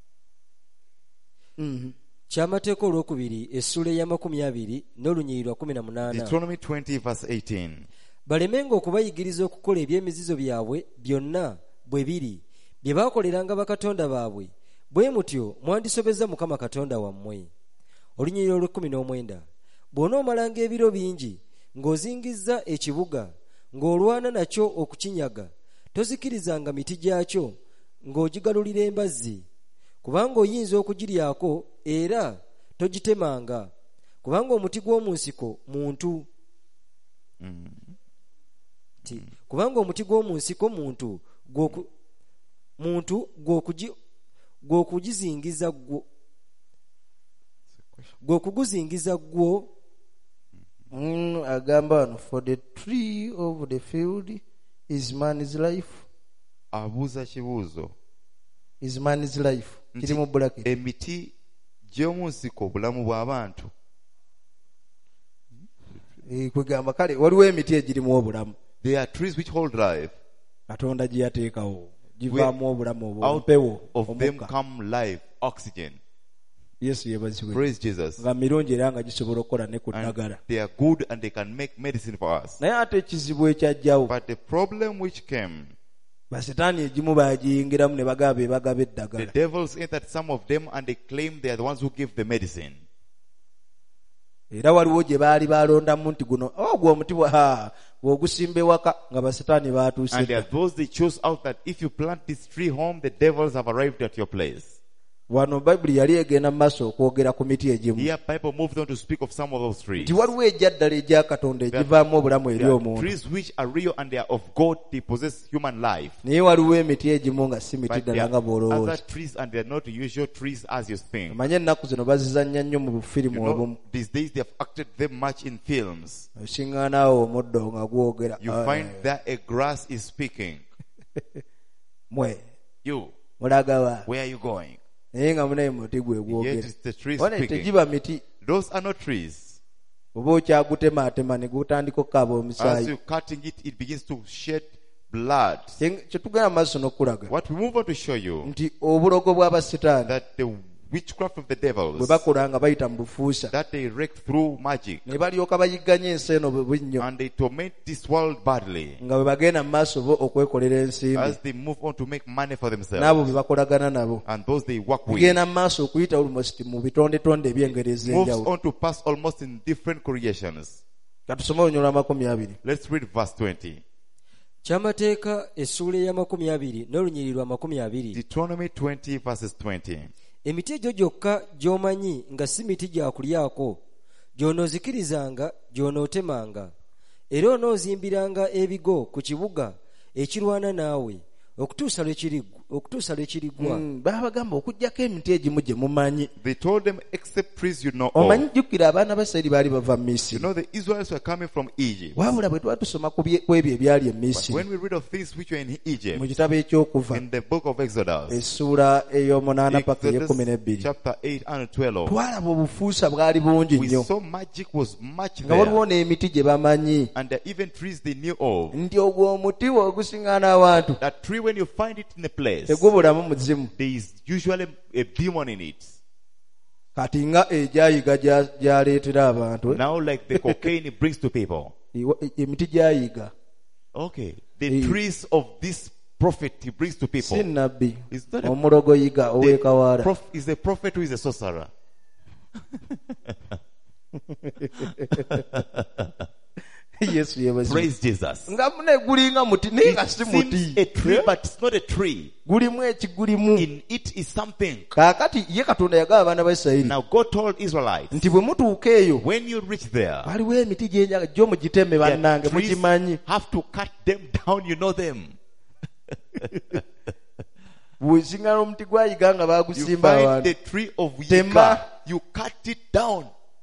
kyamateeka olwokubiri essula eya 20 n'olunyiriri lwa 18 Deuteronomy 20 verse 18. balemenga okubayigiriza okukola eby'emizizo byabwe byonna bwe biri bye baakoleranga bakatonda baabwe bwe mutyo mwandisobeza mukama katonda wammwe. olunyiriri olw'19 bw'onoomalanga ebiro bingi ng'ozingizza ekibuga ng'olwana nakyo okukinyaga tozikirizanga miti gyakyo ng'ogigalulira embazzi kubanga oyinza okugiryako era togitemanga kubanga omuti gw'omu nsiko muntu kubanga omuti gw'omu nsiko muntu gw'okuguzingiza gwo agamba wano for the tree of the field is man's life Abuuza kibuuzo. is man's life kiri mu bracket Emiti gy'omu nsiko obulamu bw'abantu. kwegamba kale waliwo emiti egirimu obulamu There are trees which hold life. katonda gye yateekawo givaamu obulamu obwo Out mpewo of them omukka come life, oxygen. yesu yebazibwe Praise Jesus. nga mirungi era nga gisobola okukola ne ku ddagala And they are good and they can make medicine for us. naye ate ekizibu ekyajjawo But the problem which came, basitaani egimu bagiyingiramu ne bagaba bagaba the eddagala devils entered some of them and they claim they are the ones who give the medicine. era waliwo gye baali balondamu nti guno ogwo omuti bw'ogusimba ewaka nga basitaani baatuuse And there are those they chose out that if you plant this tree home, the devils have arrived at your place. wano bayibuli yali egenda mu maaso okwogera ku miti egimu Here, Bible moved on to speak of some of those trees. nti waliwo ejja ddala ejya katonda egivaamu obulamu eri There are omuntu trees which are real and they are of God. They possess human life. naye waliwo emiti egimu nga si miti But there ddala nga are bw'olowooza other trees and they are not usual trees as you think. omanye ennaku zino bazizannya nnyo mu You bufirimu know, obumu these days they have acted them much in films. osingaanaawo omuddo nga gwogera You find that a grass is speaking. mwe You, mulagawa where are you going? naye nga munaye muti gwe Yet gwogera it's the trees wane speaking. tegiba miti Those are not trees. oba okyagutemaatema ne gutandika okukaaba As omusaayi you're cutting it, it begins to shed blood. kyetugenda mu maaso n'okulaga What we move on to show you, nti obulogo bw'abasitaani that the witchcraft of the bwe devils, bakola nga bayita mu bufuusa that they wreak through magic, ne balyoka bayigganya ensi eno bubi nnyo and they torment this world badly, nga bwe bagenda mu maaso bo okwekolera ensimbi as they move on to make money for n'abo themselves, be bakolagana nabo and those they work with, bigenda mu maaso okuyita almost mu bitondetonde eby'engeri moves ez'enjawulo on to pass almost in different creations. katusome olunyolo lwa 20 Let's read verse 20. kyamateeka essula eya 20 n'olunyiriri lwa 20 Deuteronomy 20 verses 20. emiti egyo gyokka gy'omanyi nga si miti gya kulyako gy'onoozikirizanga gy'onootemanga era onoozimbiranga ebigo ku kibuga ekirwana naawe okutuusa lwe kiriggwa. baabagamba okuggyako emiti egimu gye mumanyi They told them, except trees you know omanyi of. jjukira abaana ba Isirayiri baali bava mu You misiri know the Israelites were coming from Egypt. wabula bwe tuba tusoma ku ebyo ebyali e But misiri when we read of things which were in mu Egypt, kitabo ekyokuva in the book of Exodus, essuula ey'omunaana paka Exodus ey'ekumi chapter 8 and 12, twalaba obufuusa bwali bungi we nnyo saw magic was much nga waliwo there. n'emiti gye bamanyi And there are even trees they knew of. nti ogwo omuti ogusiŋŋaana abantu That tree, when you find it in a place, tegubulamu muzimu there is usually a demon in it. kati nga egyayiga gyaleetera abantu Now, like the cocaine it brings to people. emiti gyayiga Okay. The trees of this prophet he brings to si people. nabbi It's not a omulogoyiga ow'ekawaala is a prophet who is a sorcerer. yesu yebazi Praise Jesus. nga mune gulinga muti naye nga si Seems muti a tree, but it's not a tree. gulimu ekigulimu. In it is something. Kaakati ye Katonda yagamba abaana ba Isirayiri Now God told Israelites, nti bwe mutuuka eyo when you reach there, waliwo emiti gy'enjaga gyo mugiteme their bannange trees mukimanyi. have to cut them down. You know them. Bw'osiŋŋana omuti gwayiga nga You baagusimba find abantu. the tree of Tema. Yika. You cut it down.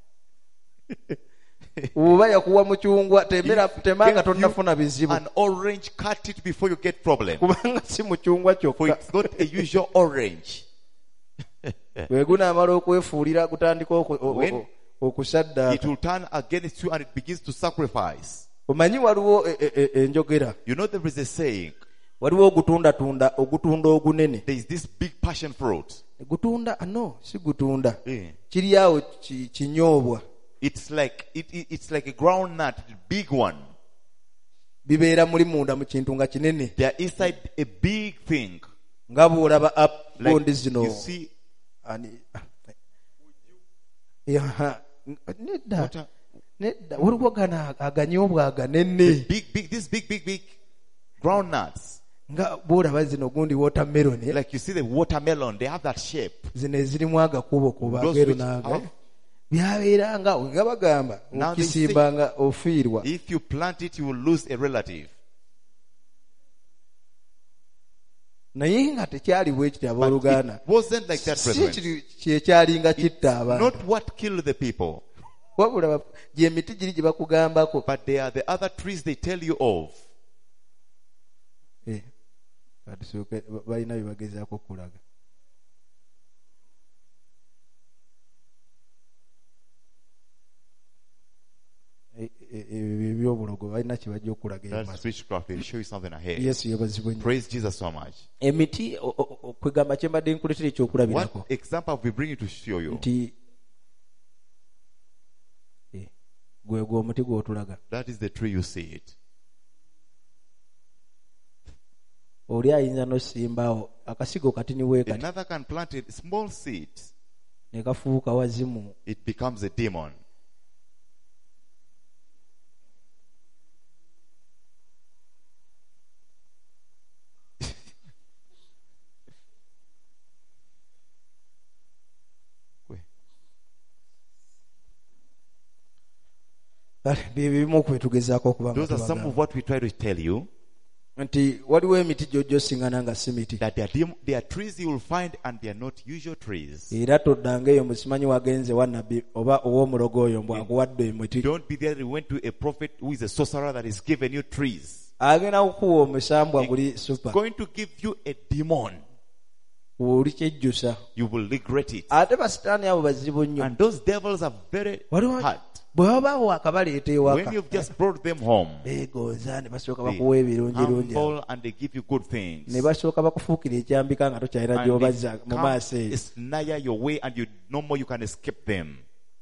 Oba yakuwa mucungwa If temanga gave tonnafuna you bizibu. an orange, cut it before you get problem. Kubanga si mucungwa For kyokka. it's not a usual orange. Bwe gunaamala okwefuulira gutandika When okusaddaaka. It will turn against you and it begins to sacrifice. Omanyi waliwo enjogera. You know there is a saying. Waliwo ogutunda ogunene. There is this big passion fruit. Gutunda no si gutunda. Eh. Kiri awo kinyoobwa. It's like it's like a groundnut, big one. Bibeera muli munda mu kintu nga kinene. They are inside a big thing. Nga bw'olaba Like gondi zino. you see, Nedda waliwo gana aganyoobwa aganene. these big groundnuts. Nga bw'olaba zino gundi watermelon. Like you see the watermelon, they have that shape. Zino ezirimu agakubo kuba Those ageero which n'aga. have- Byabeeranga nga bagamba Now they say- okisimbanga ofiirwa. If you plant it, you will lose a relative. Naye nga tekyali bwe kiti But abooluganda. it wasn't like that, Si brethren. kyekyalinga kitta abantu. Not what killed the people, Wabula gy'emiti giri gye bakugambako. but they are the other trees they tell you of. Katusooke balina bye bagezaako okulaga. Ebyobulogo balina kye bajja okulaga That's emaaso. witchcraft. They'll show you something ahead. Yesu yebazibwe nnyo. Praise Jesus so much. Emiti kwegamba kye mbadde nkuletera ekyokulabirako. What example have we bring to show you? Nti gwe omuti gw'otulaga. That is the tree, you see it. Oli ayinza n'osimbawo akasigo katini weekati Another can plant a small seed. ne kafuuka wazimu. It becomes a demon. Bye bimu okwetugezaako okuba nga Those are some tubagamba. of what we try to tell you. Nti waliwo emiti gy'ojjosiŋŋana nga si miti. That there are trees you will find and they are not usual trees. Era toddanga eyo musimanyi wagenze wa nabbi oba ow'omulogo oyo mbw akuwadde emiti. Don't be there. You went to a prophet who is a sorcerer that is given you trees. Agenda kukuwa omusambwa guli super. Going to give you a demon. Oli kyejjusa. You will regret it. Ate basitaani abo bazibu nnyo. And those devils are very Waliwo hard. bwe babaawo akabaleeta When ewaka. you've just brought them home, Beegonza ne basooka they bakuwa ebirungi. humble and they give you good things. Ne basooka bakufuukira ekyambika nga tokyalina And gy'obazza they mu come maaso eyo. snare your way and you no more you can escape them.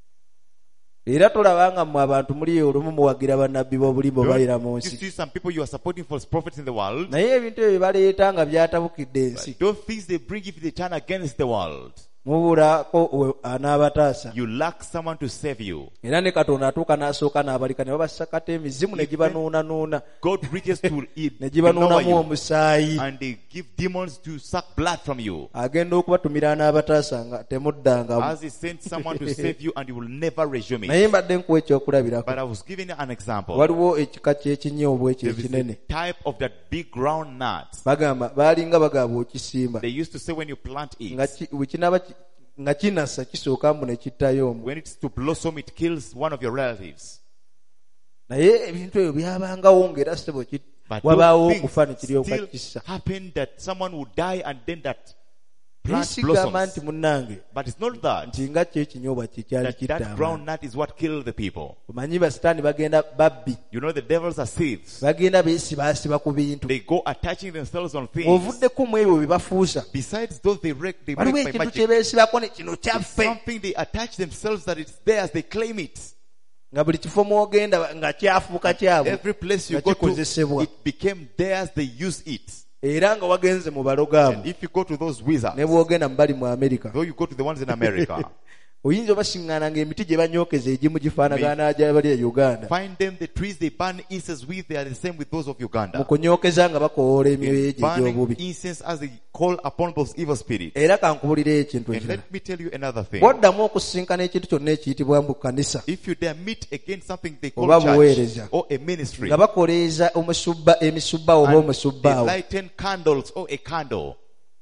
Era tolaba nga mmwe abantu muli olumu muwagira bannabbi b'obulimba obayira mu You nsi. see some people you are supporting false prophets in the world. Naye ebintu ebyo baleeta nga byatabukidde ensi. Those things they bring if they turn against the world. Mubulako anaabataasa. You lack someone to save you. Era ne Katonda atuuka n'asooka n'abalika ne babasakata emizimu ne gibanuunanuuna. God reaches to eat Ne gibanuunamu you, omusaayi. and they give demons to suck blood from you. Agenda okubatumira n'abataasa nga temuddangamu. As he sent someone to save you and you will never resume Naye it. mbadde nkuwa ekyokulabirako. But I was giving you an example. Waliwo ekika ky'ekinyoobwa ekyo There is ekinene. a type of that big ground nut. Bagamba baalinga bagamba okisimba. They used to say when you plant Nga it, bwe kinaaba nga kinasa kisooka mbu ne kittayo omwo. when it's to blossom, it kills one of your relatives. Naye ebintu ebyo byabangawo ng'era sebo But wabaawo those okufa ne things kiryoka still kissa. happen that someone would die and then that Naye plant sigamba blossoms. nti munnange But it's not that. nti nga kyo ekinyoobwa kyekyali kitta That abantu. ground nut is what killed the people. Omanyi basitaani bagenda babbi. You know the devils are thieves. Bagenda beesibaasiba ku bintu. They go attaching themselves on things. Ovuddeko mu ebyo bye bafuusa. Besides those they make Waliwo by ekintu magic. kye beesibako ne kino It's kyaffe. something they attach themselves that it's theirs. They claim it. Nga buli kifo mw'ogenda nga kyafuuka kyabwe. Every place you Nga go to, kikozesebwa. it became theirs. They use it. Era nga wagenze mu balogo abo. And if you go to those wizards, Ne bw'ogenda mu bali mu Amerika. though you go to the ones in America, oyinza obasiŋŋaana ng'emiti gye banyookeza egimu gifaanagana gy'abali e Uganda Find them, the trees they burn incense with, they are the same with those of mu Uganda. kunyookeza nga bakowoola emyoyo gye Burning gy'obubi. incense as they call upon those evil spirits. Era kankubulira ekintu And ekirala, let me tell you another thing. bw'oddamu okusisinkana ekintu kyonna ekiyitibwa mu kanisa If you dare meet against something they call Oba church buweereza. or a ministry, nga bakoleeza emisubba oba and omusubba they awo, lighten candles or a candle,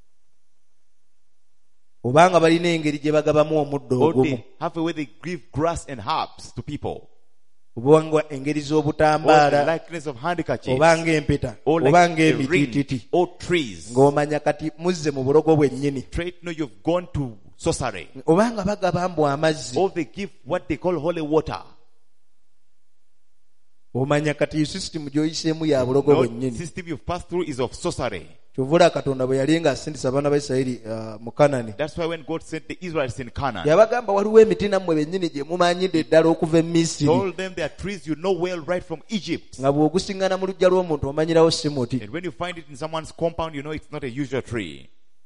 obanga balina engeri gye bagabamu omuddo or ogumu, they have a way they give grass and herbs to people, obanga engeri or the z'obutambaala, likeness of handkerchiefs, obanga empeta, or like obanga a ring, emitiititi, or trees. ng'omanya kati muzze mu bulogo bwennyini, Straight, no, you've gone to sorcery. obanga bagaba mbu amazzi, Or they give what they call holy water. omanya kati sisitimu gy'oyiseemu ya bulogo No bwennyini. system you've passed through is of sorcery. kyovula katonda bwe yali ng'asindisa abaana ba Isirayiri mu Kanani, That's why when God sent the Israelites in Canaan, yabagamba waliwo emiti nammwe bennyini gye mumanyidde ddala okuva e Misiri, told them there are trees you know well right from Egypt. nga bw'ogusiŋŋana mu luggya lw'omuntu omanyirawo si muti. And when you find it in someone's compound, you know it's not a usual tree.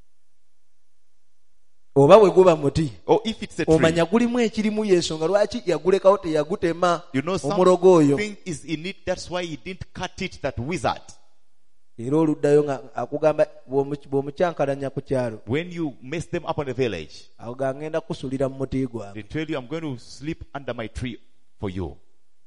oba bwe guba muti, Or if it's a tree, omanya gulimu ekirimu y'ensonga lwaki yagulekawo teyagutema you know omulogo oyo. something is in it. That's why he didn't cut it, that wizard. Era oluddayo nga akugamba bw'omukyankalanya ku kyalo, When you mess them up on the village, awo ga ngenda kusulira mu muti gwange, they tell you, I'm going to sleep under my tree for you.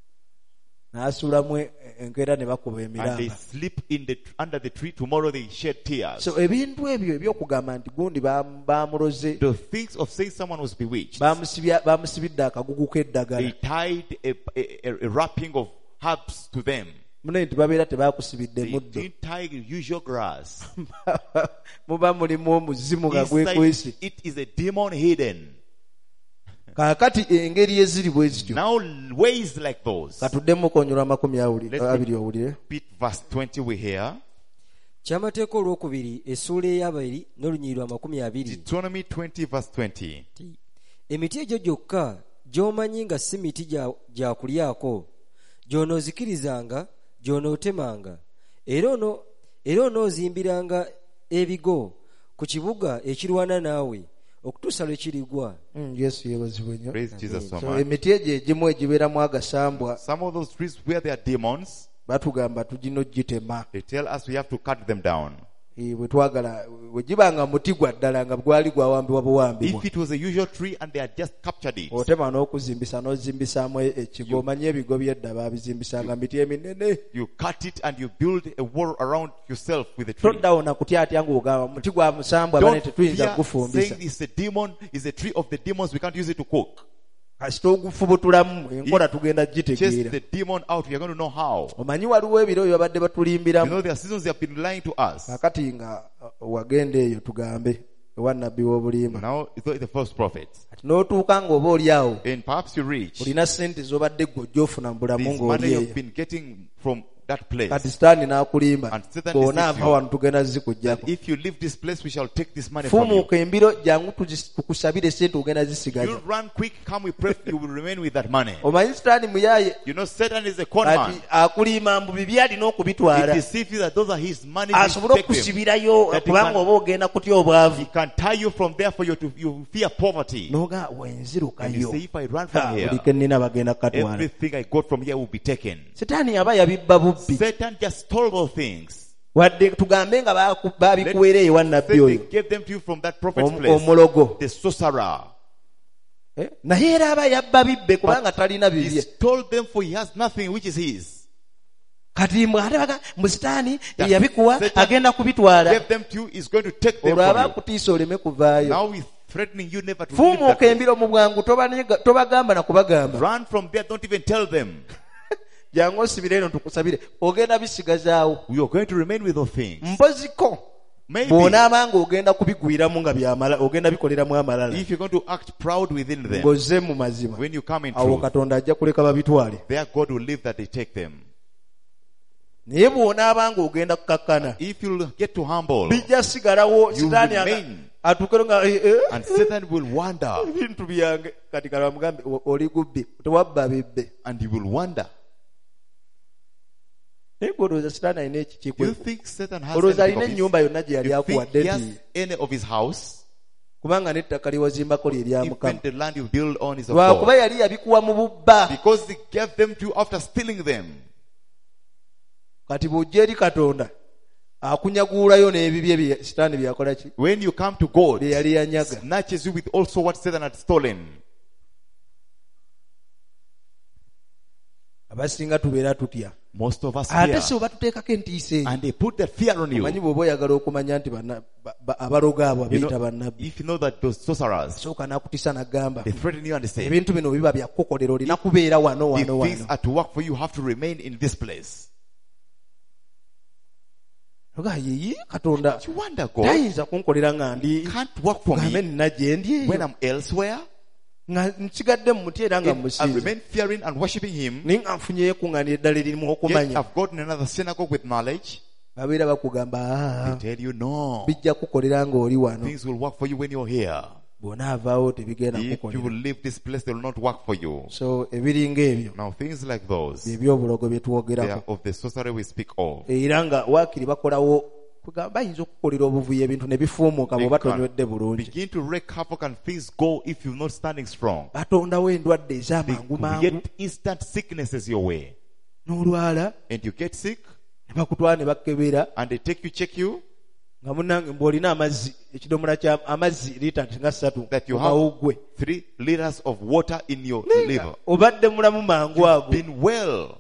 n'asuulamu enkeera ne bakuba And they emiranga. sleep under the tree. Tomorrow they shed tears. So ebintu ebyo ebyokugamba nti gundi bamuloze, The things of saying someone was bewitched, bamusibidde akagugu they k'eddagala, tied a wrapping of herbs to them. munene nti babeera tebakusibidde They muddo, didn't tie usual grass. muba mulimu omuzimu nga Inside gwekwese. it is a demon hidden. Kaakati engeri eziri bwe zityo, Now ways like those. katuddemu konyolwa 20 Let's abiri owulire. repeat verse 20 we hear. kyamateeka olwokubiri essuula ey'abiri n'olunyiriri lwa 20. Deuteronomy 20 verse 20. emiti egyo gyokka gy'omanyi nga si miti gya kulyako gy'onoozikirizanga gy'onootemanga, era onoozimbiranga ebigo ku kibuga ekirwana naawe okutuusa lwe kirigwa. Yesu yeebazibwe nnyo. Praise Jesus so So much. emiti egyo egimu egibeeramu agasambwa Some of those trees where there are demons, batugamba tugina ogitema. they tell us we have to cut them down. Bwe twagala bwe gibanga muti gwa ddala nga gwali gwawambibwa buwambibwa, If it was a usual tree and they had just captured it, otema n'okuzimbisa n'ozimbisaamu ekigo. Omanyi ebigo by'edda baabizimbisanga miti eminene. you cut it and you build a wall around yourself with a tree. Toddawo na kutyatya ng'ogamba muti gwa musambwa bane Don't tetuyinza fear kugufumbisa. saying it's a demon, it's a tree of the demons, we can't use it to cook. kasita ogufubutulamu enkola tugenda Chase gitegeera. the demon out, we are going to know how. Omanyi waliwo ebiro bye babadde You batulimbiramu. know there are seasons they have been lying to us. Kakati nga wagenda eyo tugambe ewa nabbi w'obulimba, Now, it's the false prophets. kati n'otuuka ng'oba oli awo And perhaps you reach olina sente z'obadde gwe ojja ofuna mu bulamu this ng'oli money eyo. you've been getting from that place. Kati sitaani n'akulimba And Satan g'onaava deceives you. wano tugenda zikugyako. If you leave this place, we shall take this money from you. Fumuuka embiro jangu tukusabire sente ogenda You zisigaza. run quick, come we pray, you will remain with that money. Omanyi sitaani muyaaye, You know, Satan is a con kati man. akulimba mbu bibi alina He okubitwala deceives you that those are his money. He asobole take them. okusibirayo That he kubanga can- oba ogenda kutya obwavu. He can tie you from there for you to you fear poverty. Noga And you wenzirukayo, say, if I run from here, buli kenina bagenda kukatwala. everything I got from here will be taken. Sitaani yaba yabibba bubbi, Satan just stole all things. wadde tugambe nga babikuweera ewa Say nabbi they oyo gave them to you from that prophet's place. omulogo. The sorcerer. Naye era aba yabba bibbe kubanga talina He bibye. stole them for he has nothing which is his. Kati ate baga mu sitaani That yabikuwa Satan agenda kubitwala. Gave them to you is going to take them Olwo aba from you. akutiisa oleme kuvaayo. Now he's threatening you never to leave that Fuumuuka place. embiro mu bwangu, tobagamba na kubagamba. Run from there, don't even tell them. Jangu osibire eno tukusabire, ogenda bisigazaawo. We are going to remain with those things. Mpoziko Maybe bw'onaaba nga ogenda kubigwiramu nga byamala, ogenda bikoleramu amalala, if you're going to act proud within them, ng'ozze mu mazima, when you come in awo truth, Katonda ajja kuleka babitwale. there God will leave that they take them. Naye bw'onaaba nga ogenda kukakkana, If you'll get to humble, bijja sigalawo You sitaani remain. atukero nga and Satan will wonder, ebintu byange. Kati kala bamugambe oli gubbi, tewabba bibbe. and you will wonder. Naye gwe olowooza sitaani alina You ekikikwe, think Satan has olowooza anything alina of his? ennyumba yonna gye yali You think akuwadde he has nti any of his house? kubanga n'ettaka lyewazimbako lye lya Even Mukama. the land you build on is of Lwakuba God. yali yabikuwa mu bubba. Because he gave them to you after stealing them. Kati bw'ojja eri Katonda akunyaguulayo n'ebibye bye Sitaani bye yakola ki? When you come to God, Bye yali yanyaga. snatches you with also what Satan had stolen. Abasinga tubeera tutya. Most of us Ate fear. si oba tuteekako entiisa eyo. And they put that fear on you. Omanyi bw'oba oyagala okumanya nti abaloga abo You abeeyita know, bannabbi. if you know that those sorcerers, Sooka n'akutiisa n'agamba. they threaten you and they say, Ebintu bino biba byakukolera olina kubeera wano if wano things wano. are to work for you, you have to remain in this place. Oga yeyi Katonda You wonder, God tayinza kunkolera nga ndi can't work for gambe me nina gye ndi when eyo. I'm elsewhere. Nga nsigadde mu mutya era nga I musinza. remain fearing and worshiping Him. Naye nga nfunyeyo kuŋŋaanira eddala eririmu Yet okumanya. I've gotten another synagogue with knowledge. Babeera bakugamba They tell you, no, bijja kukolera ng'oli wano. things will work for you when you're here. Bw'onaavaawo tebigenda If you kukolera. will leave this place, they will not work for you. So ebiringa ebyo Now, things like those, byebyobulogo bye they are twogerako. of the sorcery we speak of. Era nga waakiri bakolawo kugamba bayinza okukolera obuvuyo ebintu ne bifuumuuka They bw'oba can tonywedde bulungi. begin to wreak havoc and things go if you're not standing strong. Batondawo endwadde They ez'amangu mangu create instant sicknesses your way. n'olwala And you get sick, ne bakutwala ne bakebera and they take you, check you, nga munnange mbw'olina amazzi ekidomola kya amazzi liita nga 3 that you mu have mawuggwe 3 liters of water in your liver. obadde mulamu mangu ago. Been well.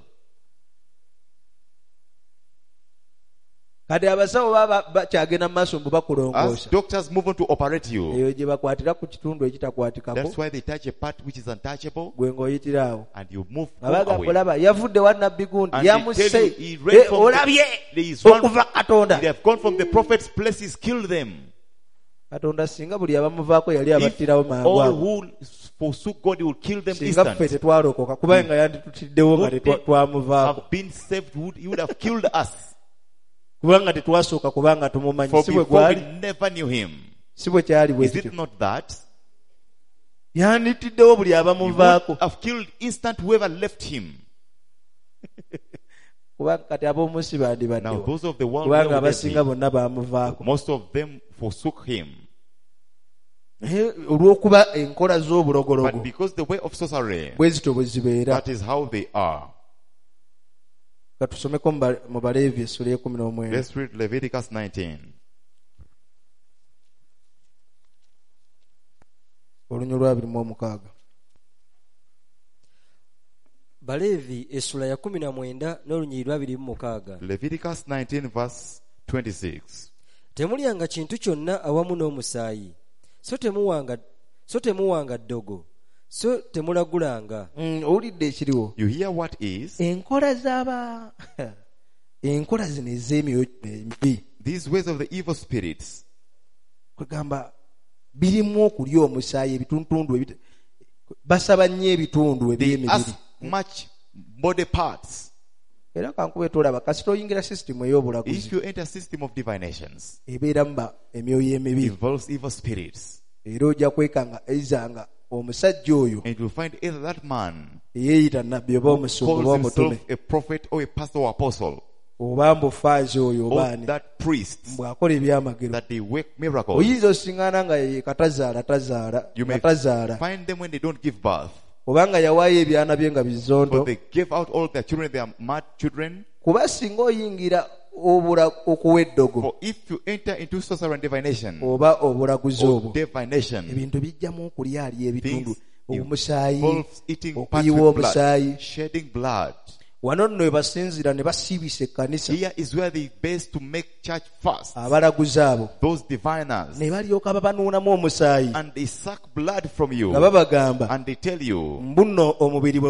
Kati abasawo baba bakyagenda mu maaso mbu As bakulongoosa. doctors move on to operate you, Eyo gye bakwatira ku kitundu ekitakwatikako that's why they touch a part which is untouchable, gwe ng'oyitira awo. and you move Nga bagamba away. olaba yavudde wa nabbi gundi And they tell yamusse you, he ran from olabye there is one, okuva Katonda. they have gone from the prophet's places, killed them. Katonda singa buli abamuvaako yali abattirawo If mangu all ago. who forsook God, he will kill them Singa ffe instant. tetwalokoka kubanga yanditutiddewo nga Would they twamuvaako have been saved, he would have killed us. kubanga tetwasooka kubanga tumumanyi. For Si bwe before we gwali, never knew him. si bwe kyali bwe Is it kityo. not that? Yanditiddewo buli He would abamuvaako have killed instant whoever left him. kubanga kati ab'omunsi Now bandibaddewo those of the world, kubanga where would they abasinga be? bonna bamuvaako. Most of them forsook him. Naye olw'okuba enkola But z'obulogologo because the way of sorcery, bwe zito bwe zibeera. that is how they are. Katusomeko mu Baleevi essula 19. Let's read Leviticus 19. Olunywa lwa 26. Baleevi essula ya 19 n'olunyiri lwa 26. Leviticus 19 verse 26. Temulyanga kintu kyonna awamu n'omusaayi, so temuwanga ddogo, so temulagulanga. Owulidde ekiriwo. You hear what is? Enkola z'aba enkola zino ez'emyoyo embi These ways of the evil spirits, kwegamba birimu okulya omusaayi ebitundu basaba nnyo ebitundu they eby'emibiri. ask much body parts. Era kankube tolaba kasita oyingira sisitimu ey'obulaguzi If you enter a system of divinations, ebeeramu emyoyo emibi involves evil spirits, era ojja kwekanga eizanga omusajja oyo and you'll find either that man eyeeyita nabbi oba omusumbu oba calls omutume himself a prophet or a pastor or apostle, oba mbufaazi oyo or obaani that priest, bw'akola ebyamagero that they work miracles. oyinza osiŋŋaana nga ye katazaala You may katazaala find them when they don't give birth, obanga yawaayo ebyana bye nga bizondo but they give out all their children, they are mad children. kuba singa oyingira okuwa eddogo For if you enter into sorcery and divination, oba obulaguzi or obwo divination, ebintu bijjamu okulya ali ebitundu things omusaayi involves eating parts okuyiwa with blood, omusaayi. shedding blood. Wano nno we basinzira ne basiibisa ekkanisa Here is where they base to make church fast. abalaguzi abo Those diviners, ne balyoka babanuunamu omusaayi and they suck blood from you, nga babagamba and they tell you mbuno omubiri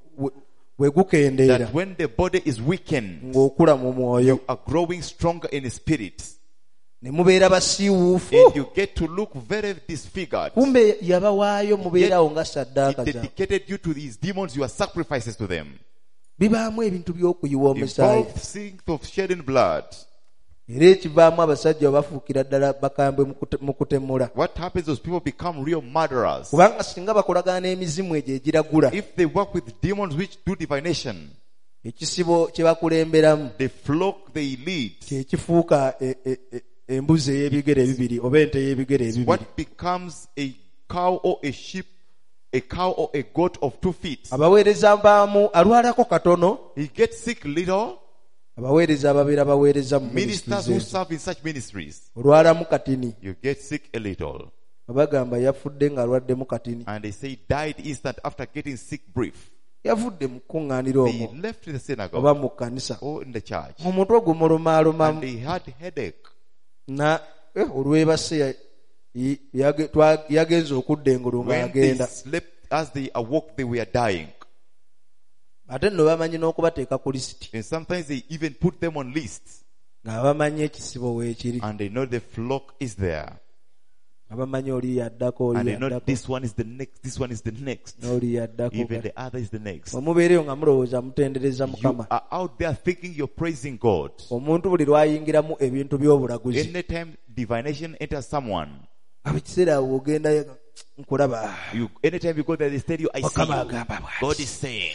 bwe gukendeera that when the body is weakened, ng'okula mu mwoyo you are growing stronger in spirit, ne mubeera basiiwuufu and you get to look very disfigured. kumbe yabawaayo mubeerawo nga He saddaaka zaabwe dedicated you to these demons, you are sacrifices to them. bibaamu ebintu by'okuyiwa omusaayi Involved things of shedding blood. era ekivaamu abasajja bafuukira ddala bakambwe mu kutemula What happens is people become real murderers. kubanga singa bakolagana n'emizimu egyo egiragula If they work with demons which do divination, ekisibo kye bakulemberamu the flock they lead kye kifuuka embuzi ey'ebigere ebibiri oba ente ey'ebigere ebibiri. What becomes a cow or a sheep, a cow or a goat of 2 feet? Abaweereza baamu alwalako katono, He gets sick little. abaweereza ababeera baweereza mu Ministers who ministries ezo. serve in such ministries, Olwalamu katini, you get sick a little. bagamba yafudde ng'alwaddemu katini. And they say he died instant after getting sick brief. Yavudde mu kuŋŋaaniro They omwo left the synagogue oba mu kkanisa. or in the church. Omutwe gumulumalumamu. And they had headache. Na olwebase yagenza okudda engulu When they ng'agenda. slept, as they awoke, they were dying. Ate nno bamanyi n'okubateeka ku lisiti And sometimes they even put them on lists. nga bamanyi ekisibo weekiri, And they know the flock is there. nga bamanyi oli yaddako And oli they know yaddako this one is the next, this one is the next. n'oli yaddako. Even the other is the next. Bwe mubeereyo nga mulowooza mutendereza You Mukama, are out there thinking you're praising God. omuntu buli lwayingiramu ebintu by'obulaguzi, Anytime divination enters someone, ekiseera awo ogenda nkulaba, anytime you go there, they tell you, I see Mukama you. agamba bw'ati. God is saying.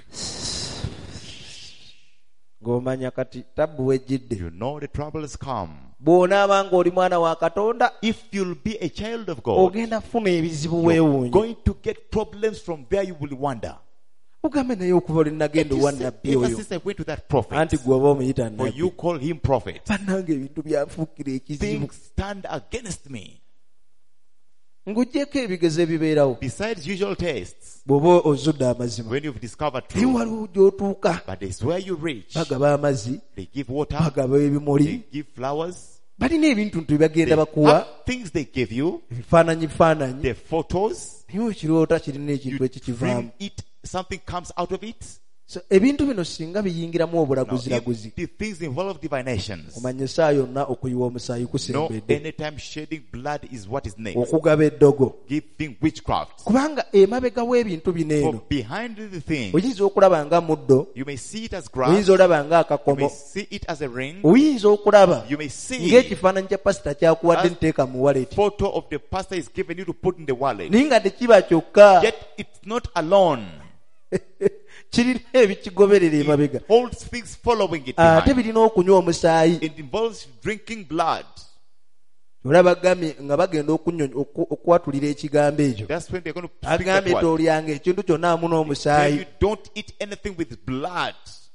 ng'omanya kati tabbu wejjidde. You know the trouble has come. Bw'onaaba ng'oli mwana wa Katonda, If you'll be a child of God, ogenda kufuna ebizibu you're weewuunye. going to get problems from there. You will wonder. Ugambe naye okuva lwe nagenda You owa say, nabbi ever oyo, since I went to that prophet, anti gwe oba omuyita for nabbi. you call him prophet, Bannange ebintu byafuukira ekizibu. things stand against me. Ng'oggyeko ebigezo ebibeerawo, Besides usual tests, bw'oba ozudde amazima. when you've discovered Naye truth, waliwo gy'otuuka, but it's where you reach. bagaba amazzi, They give water, bagaba ebimuli, they give flowers, balina ebintu bye they bagenda bakuwa, have things they give you, ebifaananyi, the photos, naye okirowota kirina you ekintu ekikivaamu. dream it, something comes out of it. So, ebintu bino singa biyingiramu Now, obulaguziraguzi, if the things involve divinations, omanye essaawa yonna okuyiwa omusaayi no, kusembedde, anytime shedding blood is what is next. okugaba eddogo. Giving witchcraft. Kubanga emabega w'ebintu bino For eno, behind the thing, oyinza okulaba nga muddo, you may see it as grass, oyinza olaba nga you may akakomo, see it as a ring, oyinza okulaba you may see ng'ekifaananyi kya pasita kyakuwadde as nteeka mu waleti, photo of the pastor is given you to put in the wallet. naye nga tekiba kyokka, Yet it's not alone. kirina ebikigoberera emabega, It holds things following it ate behind. birina okunywa omusaayi. It involves drinking blood. Olaba agambye nga bagenda okwatulira ekigambo ekyo, That's when they're going to speak that agambye word. tolyanga ekintu kyonna amu Tell n'omusaayi. you don't eat anything with blood.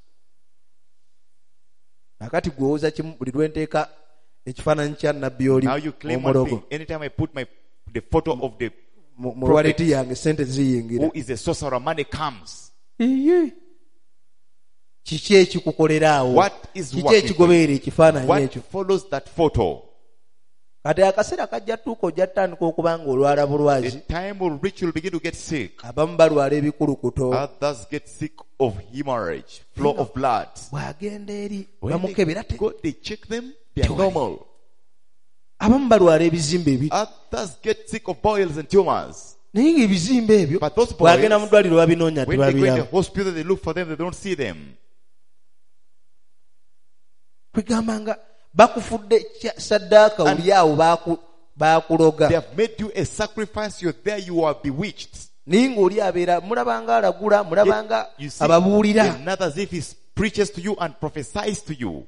Akati gwowooza kimu buli lwenteeka ekifaananyi kya nabbi oli Now you claim one omulogo thing. Anytime I put the photo of the mu waleti yange, sente ziyingira. who is a sorcerer, money comes. Iye. Kiki ekikukolera awo? What is Kiki working? ekigoberera ekifaananyi What ekyo? follows that photo? Kati akaseera kajja tuuka ojja tutandika okuba ng'olwala The bulwazi. time will reach, you'll begin to get sick. Abamu balwala ebikulukuto. Others get sick of hemorrhage, flow of blood. Bw'agenda eri When they bamukebera te. go, they check them, they are normal. Abamu balwala ebizimba ebi. Others get sick of boils and tumors. Naye ng'ebizimba ebyo But those boils, bw'agenda mu ddwaliro babinoonya when they go in the tebabiraba. hospital, they look for them, they don't see them. Kwegamba nga bakufudde saddaaka And- oli awo baakuloga. They have made you a sacrifice, you're there, you are bewitched. Naye ng'oli abeera mulabanga alagula, mulabanga You see, ababuulira. another as if he preaches to you and prophesies to you.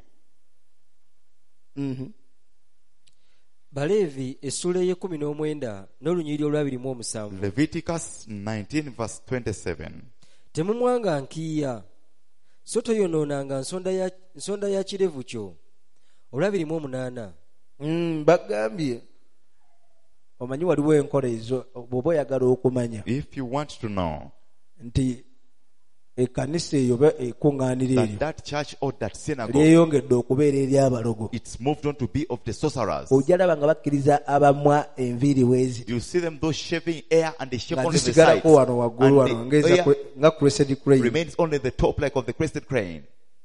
baleevi essula ey'e19 n'olunyiriri olw'27. Leviticus 19 verse 27. temumwanga nkiya so toyonoonanga nsonda ya kirevu kyo. olw'28. Bagambye omanyi waliwo enkola ezo bw'oba oyagala okumanya If you want to know nti ekkanisa eyo oba ekuŋŋaanira eryo that church or that synagogue, lyeyongedde okubeera ery'abalogo, it's moved on to be of the sorcerers. ojja laba nga bakkiriza abamwa enviiri bweziti You see them, those shaving hair and they shave nga only the sides. zisigalako wano waggulu wano And the hair nga crested crane. remains only the top like of the crested crane.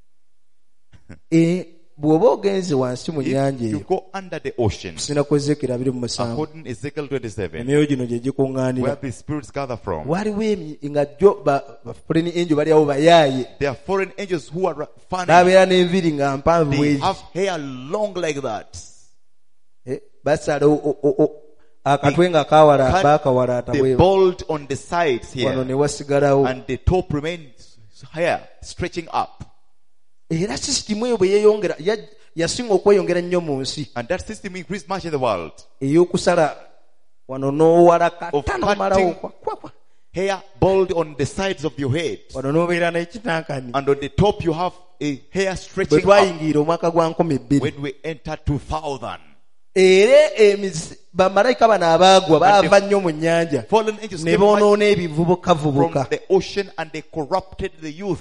Bw'oba ogenze wansi mu nnyanja If you eyo, go under the ocean, kusina ku Ezekiel 27, according to Ezekiel 27, emyoyo gino gye where gikuŋŋaanira, the spirits gather from, waliwo nga jjo foreign angel bali awo bayaaye, there are foreign angels who are funny. babeera n'enviiri nga mpanvu They bwezi. have hair long like that. Basala akatwe nga kawala Cut baakawalaata the bwe bald on the sides wano ne here, wasigalawo. and the top remains hair stretching up. Era sisitimu eyo bwe yeeyongera yasinga okweyongera nnyo mu nsi And that system increased much in the world. ey'okusala wano n'owala Of kata n'omalawo cutting hair bald on the sides of your head. wano n'obeera n'ekitankani. And on the top you have a hair bwe stretching up. twayingira omwaka gwa 2002 When we enter 2000, era bamalayika bano abaagwa baava nnyo mu nnyanja fallen angels ne came much boonoona ebivubukavubuka. from the ocean and they corrupted the youth.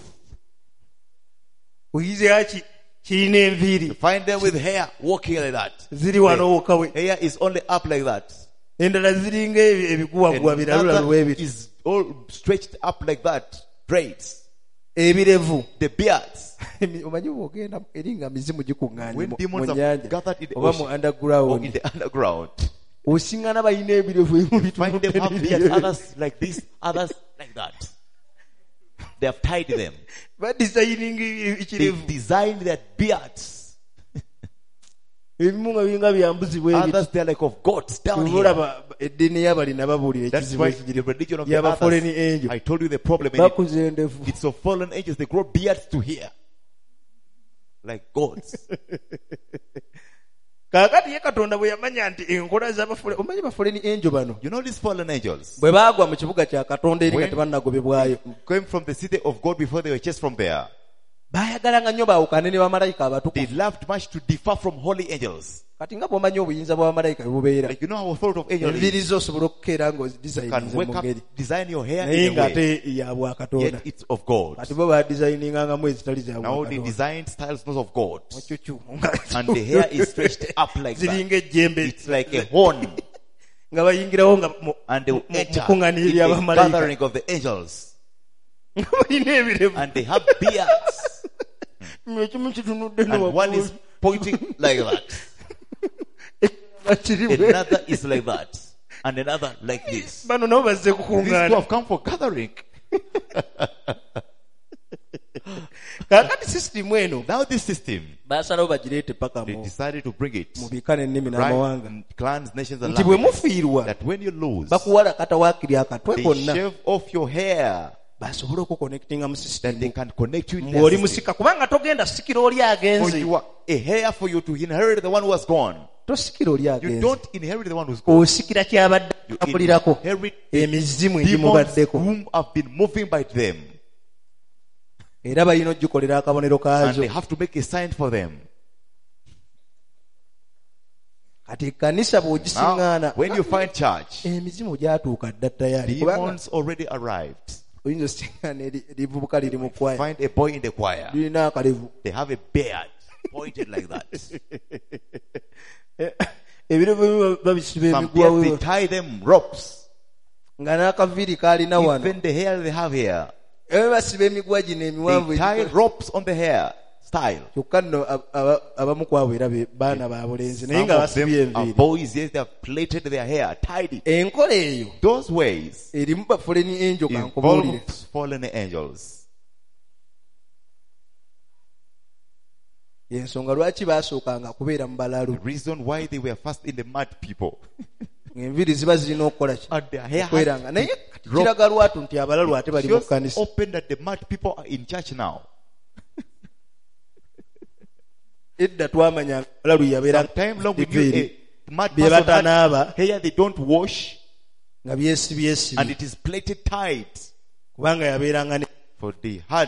oyizira kirina enviiri You find them with hair walking like that. ziri wano wokka we, Hair is only up like that. endala ziringa ebiguwaguwa biralula Another lwebiti, is all stretched up like that. Braids. ebirevu. The beards. omanyi bwogenda eri nga mizimu gikuŋŋaanye When mu demons have nnyanja gathered in the oba mu ocean or in underground, the underground, osiŋŋana balina ebirevu ebimu find them have beards, others like this, others like that. They have tied them. badisayininga ekirevu They've designed their beards. ebimu nga biringa byambuzi bwebiti. Others they are like of gods down here. olaba eddiini y'abalina babuulira That's ekizibu why ekigiri the religion of the yaba fallen others, angel I told you the problem in it. bakuza endevu. It's of fallen angels. They grow beards to here. Like gods. kaakati ye katonda bwe yamanya nti enkola z'abafule omanyi bafuleni enjo bano You know these fallen angels? bwe baagwa mu kibuga kya katonda eri nga When- tebannagobebwayo Came from the city of God before they were chased from there. baayagalanga nnyo baawukane ne bamalayika They abatukuvu. loved much to differ from holy angels. kati nga bw'omanyi obuyinza bwa bamalayika bwe bubeera, Like you know how authority of angels enviiri is. zo osobola okukeera You can ng'ozidisayinize wake mu up, ngeri design your hair naye in a way, ng'ate ya bwakatonda. yet it's of God. kati bo badisayininganga ezitali za Now they bwakatonda. designed styles not of God. Mucucu. And the hair is stretched up like that. ziringa ejjembe It's like a horn. nga bayingirawo nga And they will enter mukuŋŋaaniro in the ly'abamalayika gathering of the angels. nga balina ebirevu. And they have beards. ekimu kitunudde And one is pointing like that. n'owaggulu. Another is like that. And another like this. bano nabo bazze These two kukuŋŋaana. have come for gathering. kaakati sisitimu eno Now this system, baasalawo bagireete paka they mu decided to bring it. bika n'ennimi n'amawanga Right? Clans, nations, and nti bwe languages. mufiirwa That when you lose, bakuwala katawaakiri akatwe they konna shave off your hair. basobole okukonectinga mu That they sisitimu can connect you in ng'oli their system. musika kubanga togenda sikira oli For agenze. you are a hair for you to inherit the one who has gone. tosikira oli You agenze, don't inherit the one who's gone. osikira kyabadde You akulirako inherit the emizimu demons egimubaddeko, whom have been moving by them. era balina ogikolera akabonero And kaazo. they have to make a sign for them. kati ekkanisa Now, bw'ogisiŋŋaana when you find church, emizimu gyatuuka dda tayari, kubanga demons already arrived. oyinza osiŋŋaana erivubuka liri mu kwaya Find a boy in the choir. lirina akalevu, They have a beard pointed like that. ebirevu ebimu babisiba Some emiguwa beards, they tie them ropes. nga n'akaviiri kaalina wano, Even the hair they have here, ebimu basiba emiguwa gino emiwanvu they tie ropes on the hair style. kyokka nno abamu kwabo era baana ba bulenzi naye Some nga of them basibye are enviiri. boys, yes, they have plaited their hair, tied it. enkola eyo Those ways erimu bafuleni enjo kankubuulire. involves fallen angels. Yensonga lwaki baasookanga kubeera mu The balalu, reason why they were first in the mud people. ng'enviiri ziba zirina okukola ki? And their hair okweranga. had Naye to drop. kiraga lwatu nti abalalu ate bali mu Just kkanisa. open that the mud people are in church now. Edda twamanya abalalu yabeera Sometime long we knew enviiri a mud bye person had batanaaba hair they don't wash nga byesibyesibi, and it is plaited tight kubanga yabeeranga ne for the hard.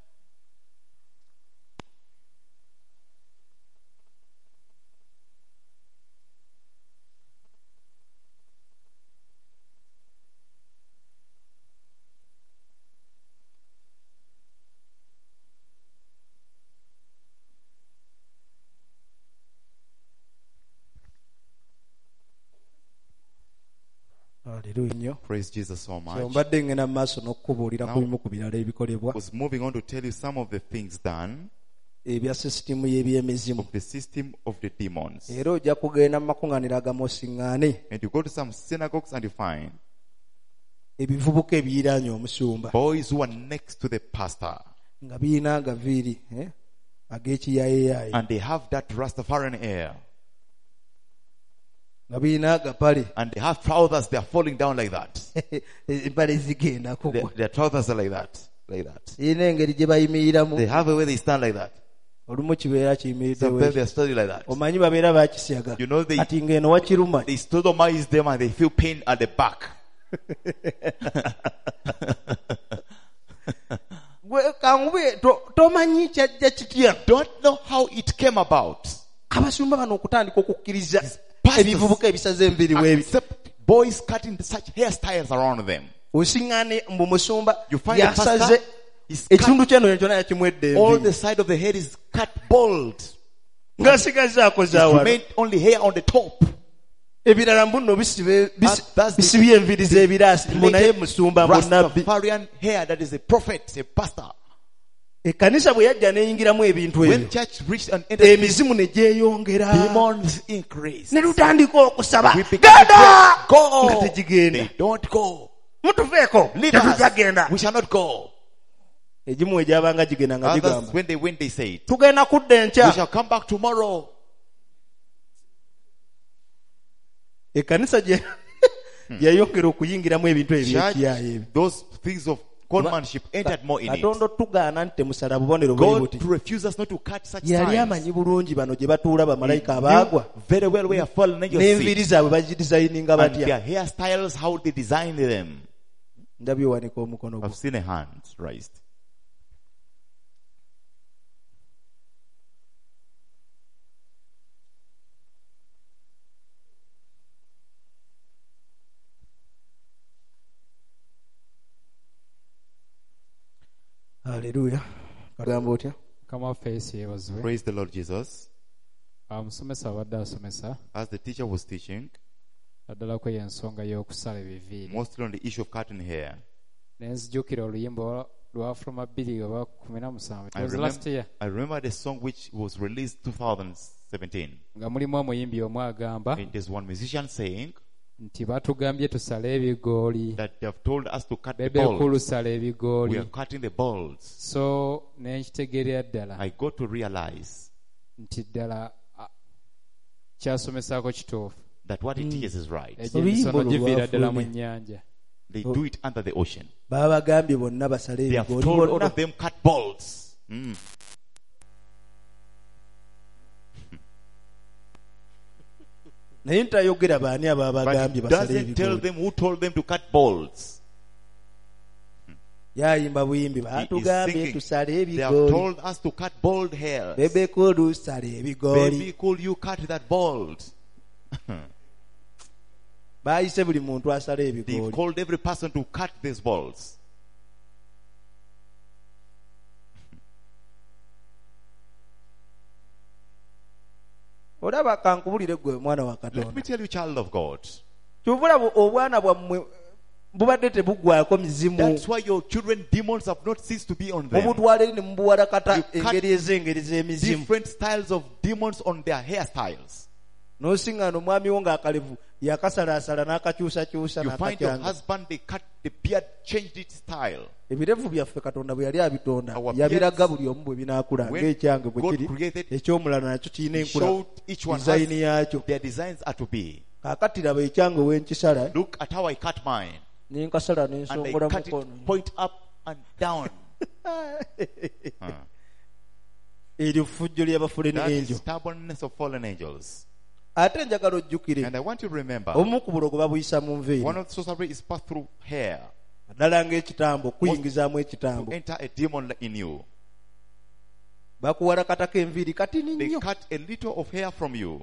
Haleluya nnyo. Praise Jesus so much. So mbadde ngenda mu maaso n'okukubuulira ku Now- bimu ku birala ebikolebwa Was moving on to tell you some of the things done ebya sisitimu y'ebyemizimu. of the system of the demons. Era ojja kugenda mu makuŋŋaaniro agamu osiŋŋaane And you go to some synagogues and you find ebivubuka ebiyiraanye omusumba boys who are next to the pastor nga birina agaviiri ag'ekiyaayeeyaaye, and they have that Rastafarian air nga birina agapale and they have trousers, they are falling down like that. empale zigenda kugwa, Their trousers are like that, like that. birina engeri gye bayimiriramu They have a way they stand like that. olumu kibeera kiyimiridde Sometimes they are studying like that. omanyi babeera bakisyaga You know, kati ng'eno wakiruma they stotomize them and they feel pain at the back. Gwe kangube tomanyi kyajja kitya. Don't know how it came about. Abasumba bano okutandika okukkiriza Pastors ebivubuka ebisaze emibiri weebi. accept boys cutting such hairstyles around them. Osiŋŋaane mbu musumba You find a yasaze pastor is ekitundu kyeno kyonna yakimwedde all envi the side of the head is cut bald. ng'asigaze akoza It wano remained only hair on the top. ebirala mbuno That's the bisibye enviri z'ebiraasi mbu naye musumba munabbi. Rastafarian hair that is a prophet, a pastor. Ekkanisa bwe yajja n'eyingiramu ebintu When ebyo church reached an end, emizimu ne gyeyongera demons increased. ne lutandika okusaba We began to genda pray, go. nga tegigenda They don't go. mutuveeko Leave us. tetujagenda. We shall not go. egimu egyabanga gigenda nga Others, gigamba when they went, they said, tugenda kudda we enkya. shall come back tomorrow. Ekkanisa gye yayongera okuyingiramu ebintu ebyekiyaayo ebyo. Those things of conmanship entered more in it. Katonda tugaana nti temusala bubonero bwe God buti. to refuse us not to cut such Yali signs. amanyi bulungi bano gye batuula He bamalayika abaagwa knew very well where fallen angels n'enviiri sit zaabwe bagidizayininga and batya. their hairstyles, how they designed them. Ndabye wanika omukono gwo. I've seen a hand raised. Haleluya. Kagamba otya? Kama face yeebazibwe. Praise the Lord Jesus. Omusomesa abadde asomesa As the teacher was teaching, naddala ku y'ensonga y'okusala ebiviiri. mostly on the issue of cutting hair, Ne nzijukira oluyimba lwa Afro 2017. It I was last remember, year. I remember the song which was released 2017. Nga mulimu omuyimbi omu agamba It is one musician saying nti batugambye tusale ebigooli. that they have told us to cut the Bebe balls. kulusala We are ebigooli. cutting the balls. So ne nkitegeerera ddala I got to realize nti ddala kyasomesaako kituufu. that what it teaches is right. Egyo Oluyimba emisono olwo giviira ddala mu lwafulumye. nnyanja. They do it under the ocean. Baba bagambye bonna basale They have ebigooli told all bonna. of them cut balls. Naye ntayogera baani ababa But bagambye it basale doesn't tell ebigooli. them who told them to cut balls. Yayimba buyimbi He is batugambye singing. tusale They have ebigooli. told us to cut bald hairs. Bebekulu sale ebigooli. Baby, could you cut that bald? Bayise buli muntu asale They've ebigooli. called every person to cut these balls. Olaba kankubulire gwe mwana wa Let me Katonda. tell you, child of God. Kyovula obwana bwammwe bubadde tebuggwako mizimu. That's why your children, demons have not ceased to be on them. Mubutwala eri ne mubuwalakata You cut engeri ez'engeri z'emizimu. Different styles of demons on their hairstyles. N'osiŋŋaana omwami wo ng'akalevu yakasalaasala n'akakyusakyusa You find your n'akakyanga. husband, they cut the beard, changed its style. Ebirevu byaffe Katonda bwe yali abitonda Our yabiraga beards, buli omu bwe binaakula when ng'ekyange bwe God kiri, created, eky'omulala nakyo kirina He enkula showed each one dizayini has yaakyo. their designs are to be. Kaakati laba ekyange w'enkisala Look at how I cut mine. ne nkasala ne And I nsongola cut mukono. it point up and down. Eryo ffujjo ly'abafuleni That is enjo. stubbornness of fallen angels. Ate njagala ojjukire And I want you to remember, obumu ku bulogo babuyisa mu nviiri. one of the sorcery is passed through hair Ddala ng'ekitambo kuyingizaamu to ekitambo. enter a demon in you. Bakuwalakatako enviiri katini They nnyo. cut a little of hair from you.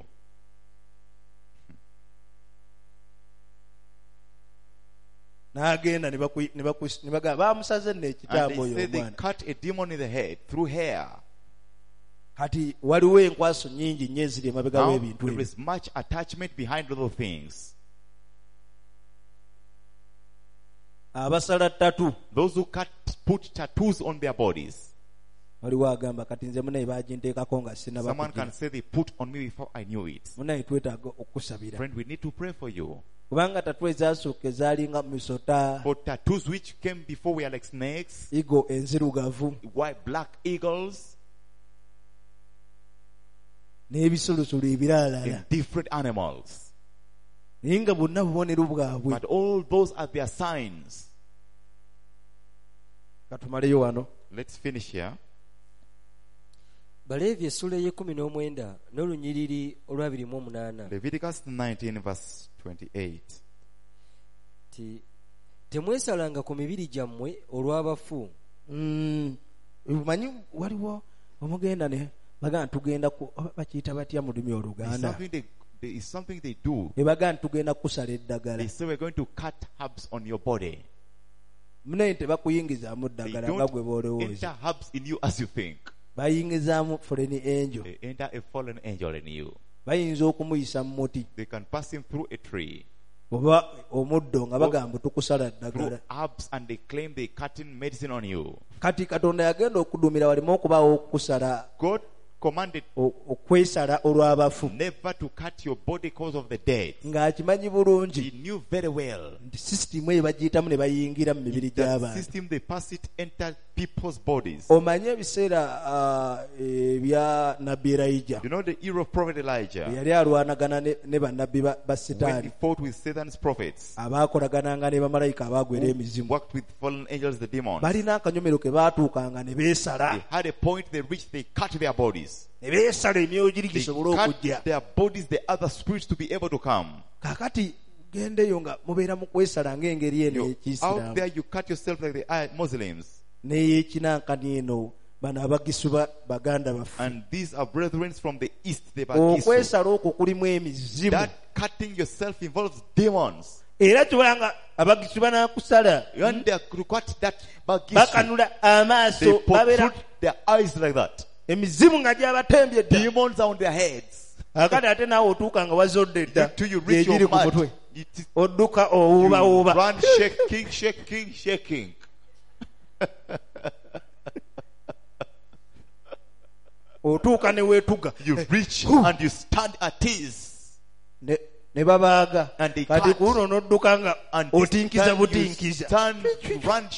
N'agenda ne bagamba baamusaze nno And ekitambo they oyo say they omwana. cut a demon in the head through hair. Kati waliwo enkwaso nnyingi nnyo eziri emabega Now, w'ebintu there ebyo. is much attachment behind little things. Abasala ttatu Those who put tattoos on their bodies. waliwo agamba kati nze munaye baginteekako nga Someone can sinnabakugira. say they put on me before I knew it. Munaye twetaaga okusabira. Friend, we need to pray for you. Kubanga tatu ezasooka ezalinga misota, For tattoos which came before were like snakes, igo enzirugavu, white, black eagles, n'ebisulusulu ebiraalala. and different animals. Naye nga bonna bubonero bwabwe. But all those are their signs. Katumaleyo wano. Let's finish here. Baleevi essula y'e19 n'olunyiriri olwa 28. Leviticus 19 verse 28. Temwesalanga ku mibiri gyammwe olw'abafu. Umanyi waliwo omugenda ne bagamba tugenda bakiyita batya mu lulimi Oluganda. There is something they do. Ne bagamba tugenda kusala eddagala. They say we're going to cut herbs on your body. Mune tebakuyingizaamu They ddagala nga gwe don't boolowooza. enter herbs in you as you think. Bayingizaamu fallen angel. They enter a fallen angel in you. Bayinza okumuyisa mu muti They can pass him through a tree, oba omuddo nga bagamba tukusala through ddagala. herbs, and they claim they cutting medicine on you. Kati Katonda yagenda okudumira waleme okubaawo okukusala God commanded okwesala olw'abafu never to cut your body because of the dead. ng'akimanyi bulungi He knew very well nti sisitimu eyo bagiyitamu ne bayingira mu mibiri that gy'abantu. system they pass it enter people's bodies. Omanye ebiseera ebya nabbi Elijah You know the era of Prophet Elijah, yali alwanagana ne bannabbi ba when he Setaani fought with Satan's prophets, abaakolagananga ne bamalayika abaagwera emizimu. worked with fallen angels, the demons. Balina akanyomero ke baatuukanga ne beesala They had a point they reached, they cut their bodies. ne beesala emyoyo giri They gisobole cut okujja. their bodies, the other spirits, to be able to come. Kaakati gendeyo nga mubeera mu kwesala ng'engeri eno Out ey'Ekiyisiraamu there, you cut yourself like the Muslims. n'ey'ekinankani eno bano abagisu baganda baffe. And these are brethren from the east, the Bagisu. Okwesala okwo kulimu emizimu. That cutting yourself involves demons. Era kyolanga abagisu banaakusala And they are to cut that Bagisu. bakanula amaaso They babeera protrude their eyes like that. emizimu nga gyabatembye dda. Demons are on their heads. Akati ate naawe otuuka nga wazodde dda Till you reach gyegiri your ku mat. mutwe It is odduka you owuubawuuba run shaking, shaking, shaking. otuuka ne weetuga You reach and you stand at ease. ne babaaga And they kati cut. kuno n'odduka nga And this otinkiza time you butinkiza. stand, you run.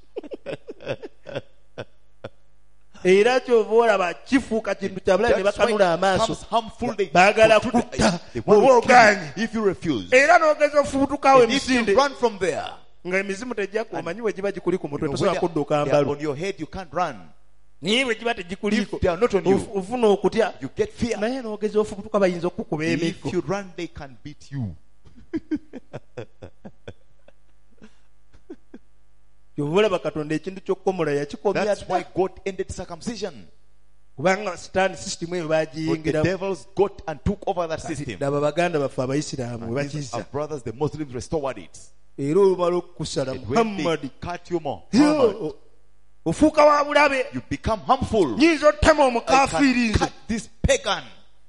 Era kyova olaba kifuuka kintu kya bulabe ne That's why bakanula it amaaso becomes harmful. They baagala protrude the kutta eyes. They want oba to kill you ogaanye. if you refuse. Era n'ogeza ofubutukawo And if you emisinde run from there, nga emizimu tejja kumanyi bwe giba gikuli ku mutwe when tosobola they kudduka are mbalu on your head, you can't run. naye bwe giba tegikuliiko If they are not on you, ofuna okutya you get fear. naye n'ogeza ofubutuka bayinza okukuba If emiggo. you run, they can beat you. kyova olaba Katonda ekintu ky'okkomola yakikomya That's why dda God ended circumcision. kubanga sitaani sisitimu eyo But the baagiyingiramu. devils got and took over that system. Laba baganda baffe Abayisiraamu we And these are bakiza brothers, the Muslims, restored it. era olumala okukusala And when they Muhammadi cut you more, Muhammad, ofuuka wa bulabe you become harmful. nyinza otema I omukafiiri can nze cut this pagan.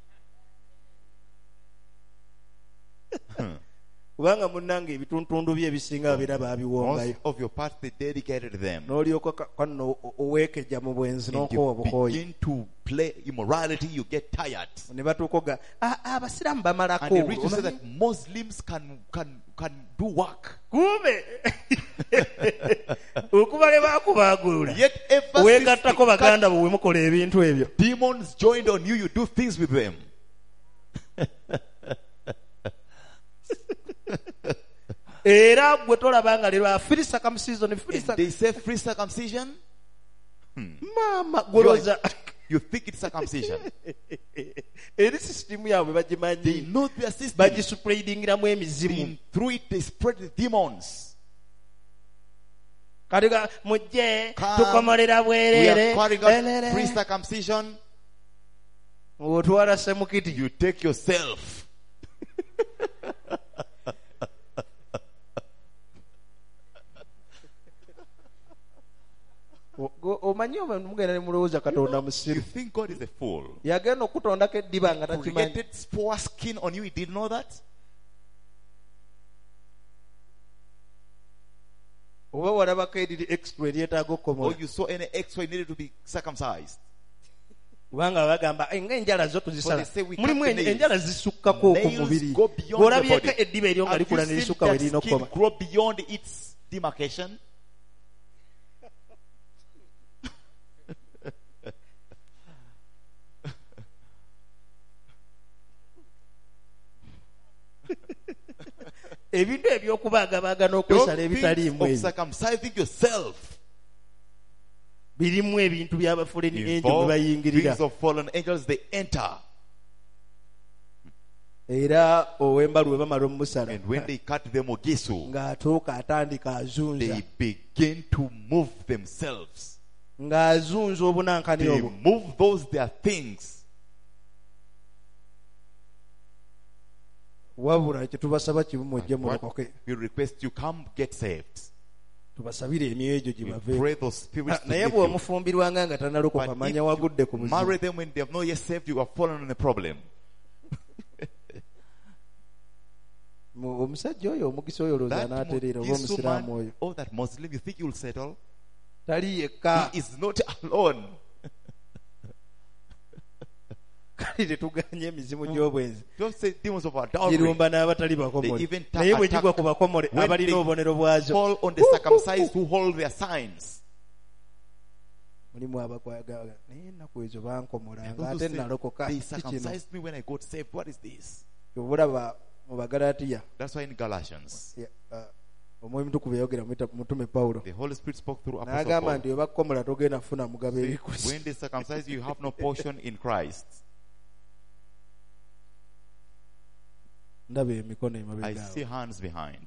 kubanga munnange ebituntundu bye ebisinga babeera baabiwongayo Most of your parts, they dedicated them. n'olyoka kano oweekejja mu bwenzi And n'okowa you bukoyi begin to play immorality, you get tired. ne batuuka oga abasiraamu bamalako And they reach to say Omanyi? that Muslims can do work. kumbe okuba le baakubaagulula Yet ever since weegattako they baganda cut, bwe mukola ebintu ebyo demons joined on you, you do things with them. era gwe tolaba nga lero afiri circumcision And they say free circumcision. maama goloza You think it's circumcision. eri sisitimu yaabwe They bagimanyi know their system. bagisupredingiramu emizimu And through it, they spread the demons. kati mujje Come. tukomolera We bwerere are calling out free circumcision. otwala semukiti You take yourself. omanyi mugenda ne mulowooza Katonda You musiru think God is a fool. yagenda okutondako eddiba nga takimanyi Created poor skin on you. He didn't know that. oba walabako eriri extra eryetaaga Or okukomola you saw any X-ray needed to be circumcised. kubanga bagamba ng'enjala zo tuzisala For they say we mulimu cut the nails. enjala zisukkako ku Nails mubiri go beyond the gw'olabyeko body. eddiba eryo nga Have likula you ne seen lisukka we that lirina skin okukoma grow beyond its demarcation? ebintu eby'okubaagabaaga Don't n'okwesala think ebitaliimu of ebyo circumcising yourself. birimu ebintu by'abafuleni angel mwe involve bayingirira, things of fallen angels, they enter. era ow'embalu we bamala omusala And when they cut them ogisu, ng'atuuka atandika azunza, they begin to move themselves. ng'azunza obunankani They obwo. move those their things. Wabula kyetubasaba kimu mujje What mulokoke, we request you, come get saved. tubasabire emyoyo egyo gye We bave. pray those spirits to Naye leave you. bw'omufumbirwanga nga tannalokoka But manya if wagudde ku you buzibu. marry them when they have not yet saved, you have fallen on a problem. Omusajja oyo omugisa oyo olowooza anaatereera oba This omusiraamu woman, oyo oh, that Muslim, you think you will settle? tali yekka. He is not alone. Kale tetuganye emizimu gy'obwenzi Don't say demons of adultery girumba n'abatali They bakomole, even naye bwe attack gigwa ku bakomole when abalina they obubonero bwazo. fall on the circumcised who hold their signs. Mulimu abakwagala naye ennaku ezo bankomola And nga those who ate say, nalokoka they kiki kino. circumcised me when I got saved. What is this? Obulaba mu Bagalatiya That's why in Galatians, omwoyo mutukuvu yayogera mutume Pawulo the Holy Spirit spoke through Apostle n'agamba Paul. nti bwe bakkomola togenda kufuna mugabo Say, eri ku nsi. when they circumcise you, you have no portion in Christ. Ndaba emikono I emabega see awo. hands behind.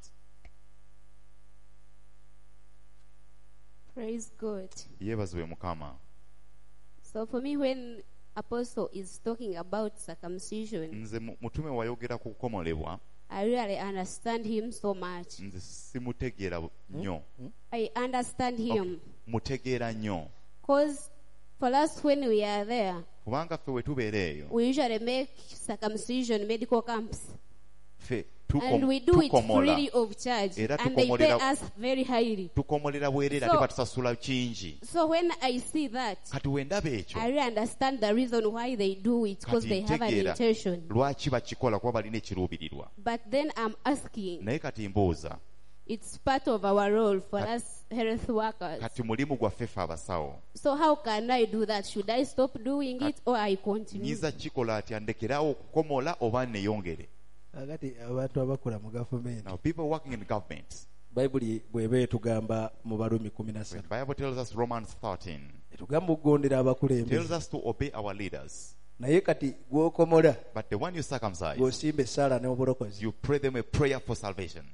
Praise God. Yebazibwe Mukama. So for me, when Apostle is talking about circumcision, Nze mutume wayogera ku kukomolebwa, I really understand him so much. nze simutegeera nnyo. I understand him Mutegeera nnyo. because for us, when we are there, Kubanga ffe we tubeera eyo, we usually make circumcision medical camps, ffe and we do it tukomola. free of charge, Era and they pay tukomolera- us very highly. Tukomolera bwereere So- ate batusasula kingi. So when I see that, Kati we ndaba ekyo, I really understand the reason why they do it, because kati they have an ntegeera intention. lwaki bakikola kuba balina ekiruubirirwa. But then I'm asking, Naye kati mbuuza, it's part of our role for us health workers. kati mulimu gwaffe ffe abasawo. So how can I do that? Should I stop doing it or I continue? Nyiza kikola ati andekerawo okukomola oba neyongere. Kakati abantu abakola mu gavumenti, Now people working in government, bayibuli bw'eba etugamba mu Barumi 13 when Bible tells us Romans 13, etugamba okugondera tells abakulembeze, us to obey our leaders. naye kati gw'okomola But the one you circumcise, gw'osimba essaala n'obulokozi, you pray them a prayer for salvation.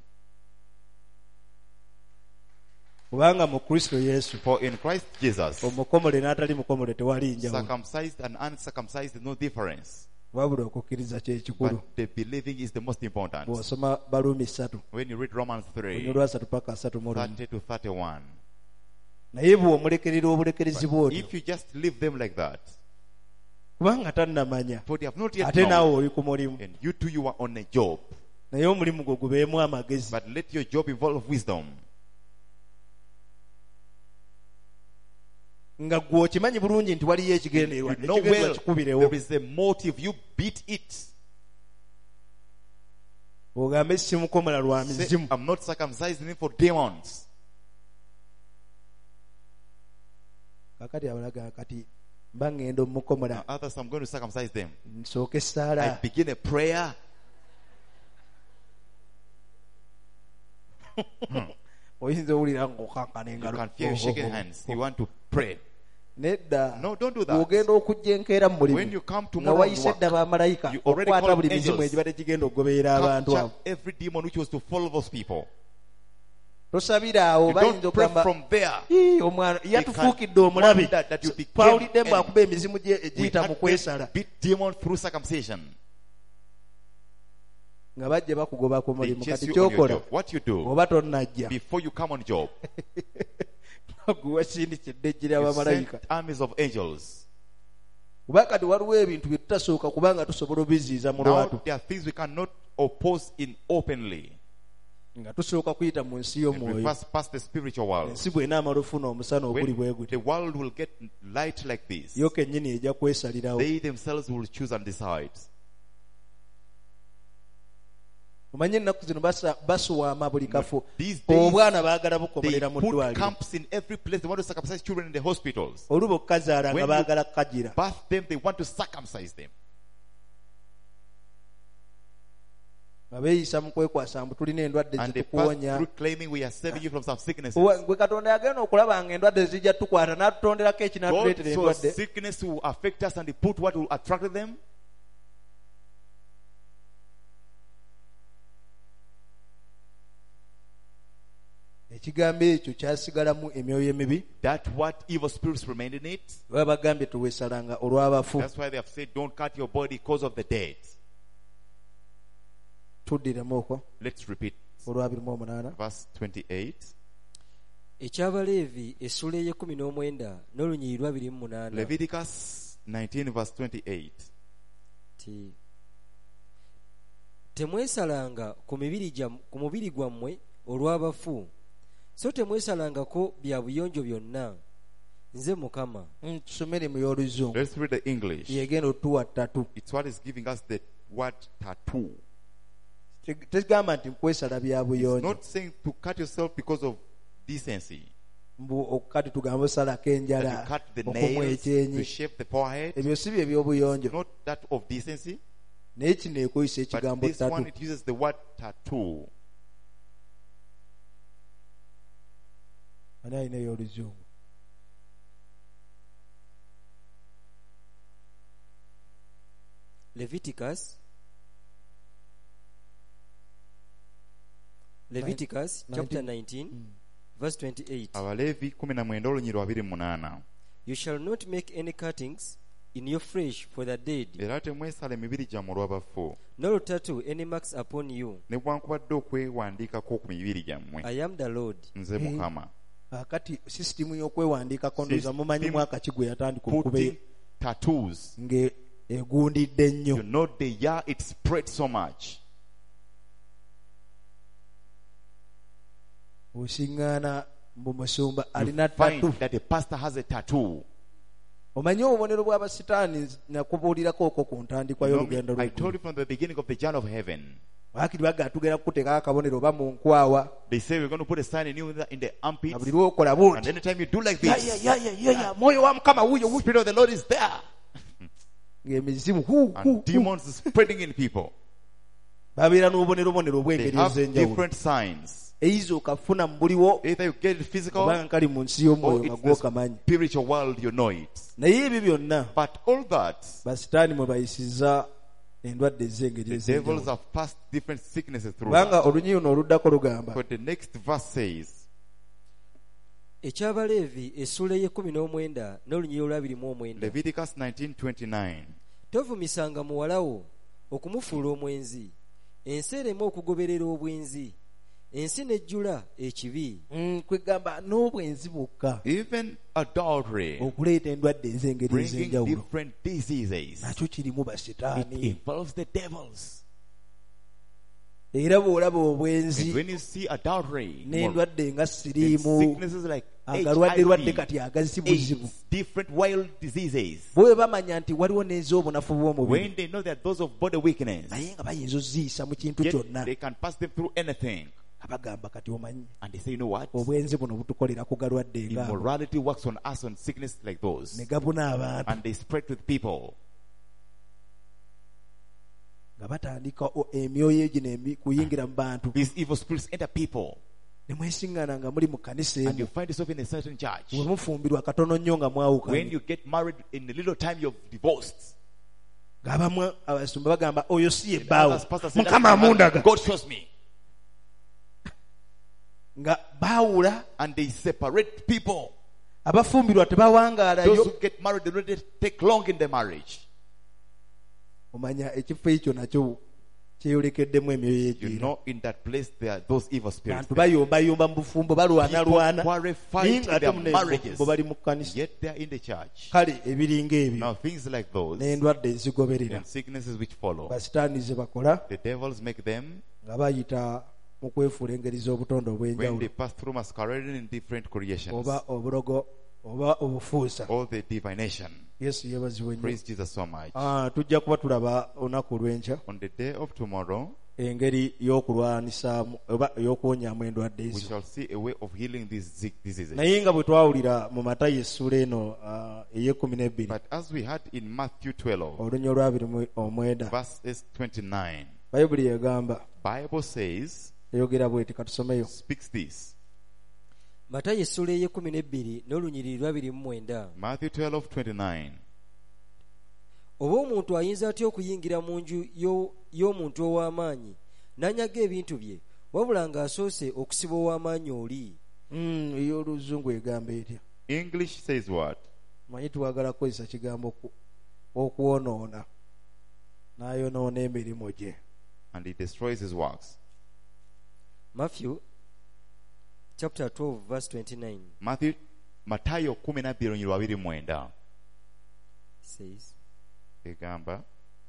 kubanga mu Kristo Yesu For in Christ Jesus, omukomole n'atali mukomole tewali njawulo, circumcised and uncircumcised is no difference. wabula okukkiriza kye kikulu. But the believing is the most important. Bw'osoma Barumi 3 When you read Romans 3, olwa 3 paka 31, 30 to 31, naye bw'omulekerera obulekerezi but bw'otyo, if you just leave them like that, kubanga tannamanya, for they have not yet ate naawe known, oli ku mulimu, and you too you are on a job, naye omulimu gwo gubeemu amagezi. but let your job involve wisdom. Nga gwe okimanyi bulungi nti waliyo ekigendererwa, You know ekigendererwa well kikubirewo, there is a motive. You beat it. ogambe simukomola lwa Say, mizimu. I'm not circumcising him for demons. Kakati abalaga kati mba ngenda omukomola, Now others, I'm going to circumcise them. nsooka I essaala, begin a prayer. oyinza owulira ng'okankana You engalo. can feel you shaking hands. You want to pray. Nedda, No, don't do that. bw'ogenda okujja enkeera mu When mulimu you come nga tomorrow and wayise work, dda bamalayika you already okwata called buli mizimu angels. egibadde gigenda okugoberera abantu capture abo. every demon which was to follow those people. Tosabira awo You bayinza don't pray okugamba from there. "Ii, omwana yatufuukidde omulabe, wonder that you became twawulidde mbu an akuba emizimu We egiyita mu had kwesala." them beat demons through circumcision. Nga bajja bakugoba ku They mulimu. chase Kati you on your kyokola job. What you do oba tonnajja, before you come on job, gwe wasindikidde ejjira you abamalayika. send armies of angels. Kuba kati waliwo ebintu bye tutasooka kubanga tusobola obiziyiza mu Now lwatu, there are things we cannot oppose in openly. nga tusooka kuyita mu nsi And we y'omwoyo. pass the spiritual world. Ensi bw'enaamala ofuna omusana oguli bwe When guti, the world will get light like this, yo kennyini ejja kwesalirawo. they themselves will choose and decide. Omanye ennaku zino basuwaama buli kafo. These days, Obwana baagala they bukomolera mu put ddwaliro. camps in every place. They want to circumcise children in the hospitals. Oluba okukazaala nga When you baagala kkagira. birth them, they want to circumcise them. nga beeyisa mu kwekwasa mbu tulina endwadde And they pass zitukuwonya. through claiming we are saving you from some sicknesses. Gwe Katonda yagenda okulaba nga endwadde zijja tukwata n'atutonderako God ekinatuleetera saw endwadde. sickness will affect us and he put what will attract them. Ekigambo ekyo kyasigalamu emyoyo emibi. That what evil spirits remained in it. Baba bagambye tuweesalanga olw'abafu. That's why they have said, don't cut your body because of the dead. Tuddiremu okwo Let's repeat olwa 28. verse 28. eky'abaleevi essula ey'19 n'olunyiriri lwa 28 Leviticus 19 verse 28. ti temwesalanga ku mubiri gwammwe olw'abafu, so temwesalangako bya buyonjo byonna. Nze Mukama. Tusomere mu y'Oluzungu. Let's read the English. Yegenda otuwa ttatu. It's what is giving us the word tattoo. Tegamba nti nkwesala bya It's buyonjo. not saying to cut yourself because of decency. Mbu okukati tugamba osalako That enjala, you cut the okumwa nails, to ekyenyi. shape the forehead. Ebyo si bye by'obuyonjo. Not that of decency. Naye kino ekuyisa But ekigambo this one, ttatu. it uses the word tattoo. Ani alina y'Oluzungu? Leviticus chapter 19 verse 28. Abaleevi 19 olunyiriri lwa 28. You shall not make any cuttings in your flesh for the dead, Era temwesala emibiri gyammwe olw'abafu, nor tattoo any marks upon you. ne bwankubadde okwewandiikako ku mibiri gyammwe. I am the Lord. Nze Mukama. Akati sisitimu y'okwewandiikako ndowooza mumanyimu akakigo yatandika Putting okubeera tattoos. ng'egundidde ennyo. You know the year it spread so much. Osiŋŋaana mbu musumba You alina find ttatu. that the pastor has a tattoo. Omanyi obubonero bw'abasitaani nakubuulirako okwo ku ntandikwa y'olugendo I told lw'eggulu. you from the beginning of the journey of heaven. Waakiri bagala tugenda kukuteekako akabonero oba mu nkwawa. They say we're going to put a sign in you in the armpit. Na buli lw'okola And buuti. anytime you do like this, Mwoyo wa Mukama wuuyo the Spirit of the Lord is there. ng'emizimu And demons spreading in people. babeera n'obubonerobonero They obw'engeri have ez'enjawulo. different signs. Eyiza okafuna mu buliwo Either you get it physical oba nkali mu nsi y'omwoyo or nga it's gw'okamanyi. the spiritual world, you know it. Naye ebyo byonna But all that, basitaani mwe bayisiza endwadde ez'engeri the devils ez'enjawulo. have passed different sicknesses through Kubanga that. olunyi luno oluddako lugamba But the next verse says, Eky'abaleevi essula ey'19 n'olunyiriri lwa 29. Leviticus 19:29. Tovumisanga muwala wo okumufuula omwenzi, ensi ereme okugoberera obwenzi, ensi nejjula ekibi. kwegamba n'obwenzi bwokka Even adultery, okuleeta endwadde ez'engeri bringing ez'enjawulo different diseases, nakyo kirimu it basitaani. involves the devils. Era bw'olaba obwenzi And when you see adultery, n'endwadde nga and siriimu, sicknesses like agalwadde kati HIV, agazibuzibu, AIDS, different wild diseases, bwe bamanya nti waliwo n'ez'obunafu bw'omubiri when they know that those of body weakness, naye nga bayinza oziyisa mu kintu yet kyonna, they can pass them through anything. abagamba kati omanyi And they say, you know what? obwenzi buno butukolera ku galwadde nga abo, Immorality works on us on sickness like those. ne gabuna abantu And they spread with people. nga batandika emyoyo egyo nembi kuyingira mu bantu. These evil spirits enter people. Ne mwesiŋŋaana nga muli mu kkanisa And you emu, find yourself in a certain church. bwe mufumbirwa katono nnyo nga When mwawukanye, you get married, in a little time you've divorced. ng'abamu abasumba bagamba oyo si ye The bbaawo, others pastor said, Mukama "That's my amundaga. husband. God shows me." Nga baawula, And they separate people. abafumbirwa Those tebawangaalayo. who get married, they don't take long in the marriage. Omanya ekifo ekyo nakyo kyeyolekeddemu emyoyo You egiira. know, in that place there are those evil spirits. Bantu bayombayomba mu bufumbo balwanalwana, People quarrel, naye fight nga ate their muno marriages. bo bali mu kkanisa. Yet they are in the church. Kale ebiringa ebyo Now things like those n'endwadde ezigoberera and sicknesses which follow, basitaani ze bakola the devils make them nga bayita mu kwefuula engeri z'obutonde when they obw'enjawulo, pass through masquerading in different creations. oba obulogo oba obufuusa. All the divination. Yesu yeebazibwe nnyo. Praise Jesus so much. Tujja kuba tulaba olunaku lw'enkya On the day of tomorrow, engeri y'okulwanisaamu oba ey'okuwonyaamu endwadde we ezo. shall see a way of healing these diseases. Naye nga bwe twawulira mu Matayo essula eno ey'ekumi n'ebbiri But as we had in Matthew 12, olunya olwa 29, verses 29, bayibuli egamba Bible says, eyogera bweti katusomeyo speaks this. matayo essula ey'12 n'olunyiriri 29. Matthew 12:29. oba omuntu ayinza atya okuyingira mu nju y'omuntu ow'amaanyi n'anyaga ebintu bye wabula ng'asoose okusiba ow'amaanyi oli? ey'oluzungu egamba etya? English says what? manyi twagala kukozesa kigambo okwonoona, n'ayonoona emirimu gye. And he destroys his works. Matthew chapter 12 verse 29 Matayo 12:29 says, egamba,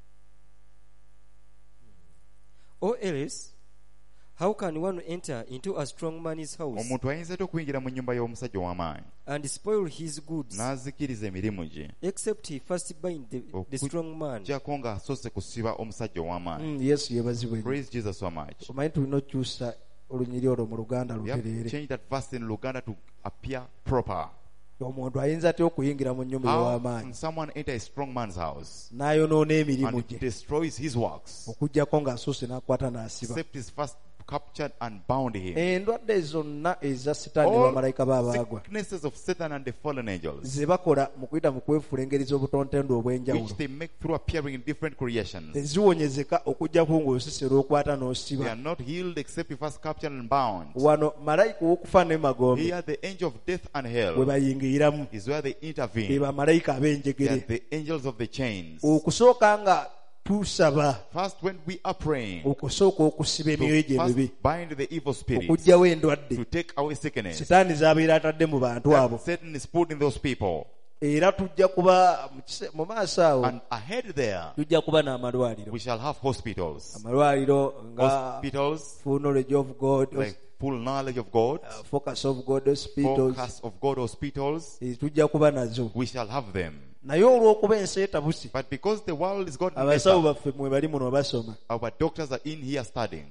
or else how can one enter into a strong man's house omuntu ayinza atya okuyingira mu nnyumba y'omusajja ow'amaanyi and spoil his goods n'azikiriza emirimu gye except he first bind the strong man? okujjako ng'asoose kusiba omusajja ow'amaanyi. Yesu yebazibwe. Praise Jesus so much. omanyi tulina okukyusa olunyiri olwo mu luganda We have to lutereere. change that verse in Luganda to appear proper. omuntu ayinza atya okuyingira mu nnyumba How y'ow'amaanyi can someone enter a strong man's house n'ayonoona emirimu and gye destroys his works, okujjako ng'asoose n'akwata n'asiba? except he's first captured and bound him? endwadde zonna eza sitaani ne bamalayika baabagwa Sicknesses of Satan and the fallen angels, ze bakola mu kuyita mu kwefuula engeri z'obutontondo obw'enjawulo which they make through appearing in different creations, teziwonyezeka okujjako ng'osisera okwata they n'osiba. are not healed except he first captured and bound. wano malayika ow'okufa ne magombe Here the angel of death and bwe hell bayingiriramu is where they be intervene. bamalayika They are ab'enjegere. the angels of the chains. okusooka nga tusaba, First, when we are praying, okusooka okusiba emyoyo gye to mibi, first bind the evil spirits, okuggyawo endwadde to take away sickness sitaani z'abeera atadde mu bantu abo. that Satan is put in those people. era tujja kuba mu maaso awo And ahead there, tujja kuba n'amalwaliro. we shall have hospitals. amalwaliro nga Hospitals, full knowledge of God, like full knowledge of God, focus of God hospitals, focus of God hospitals. tujja kuba nazo. We shall have them. naye olw'okuba ensi etabuse, But because the world is gotten messed abasawo up, baffe mwe bali muno basoma, our doctors are in here studying.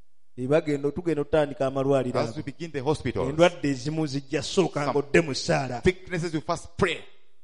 tugenda otandika amalwaliro As ago, we begin the hospitals, endwadde ezimu zijja sooka ng'odde mu ssaala. sicknesses we first pray.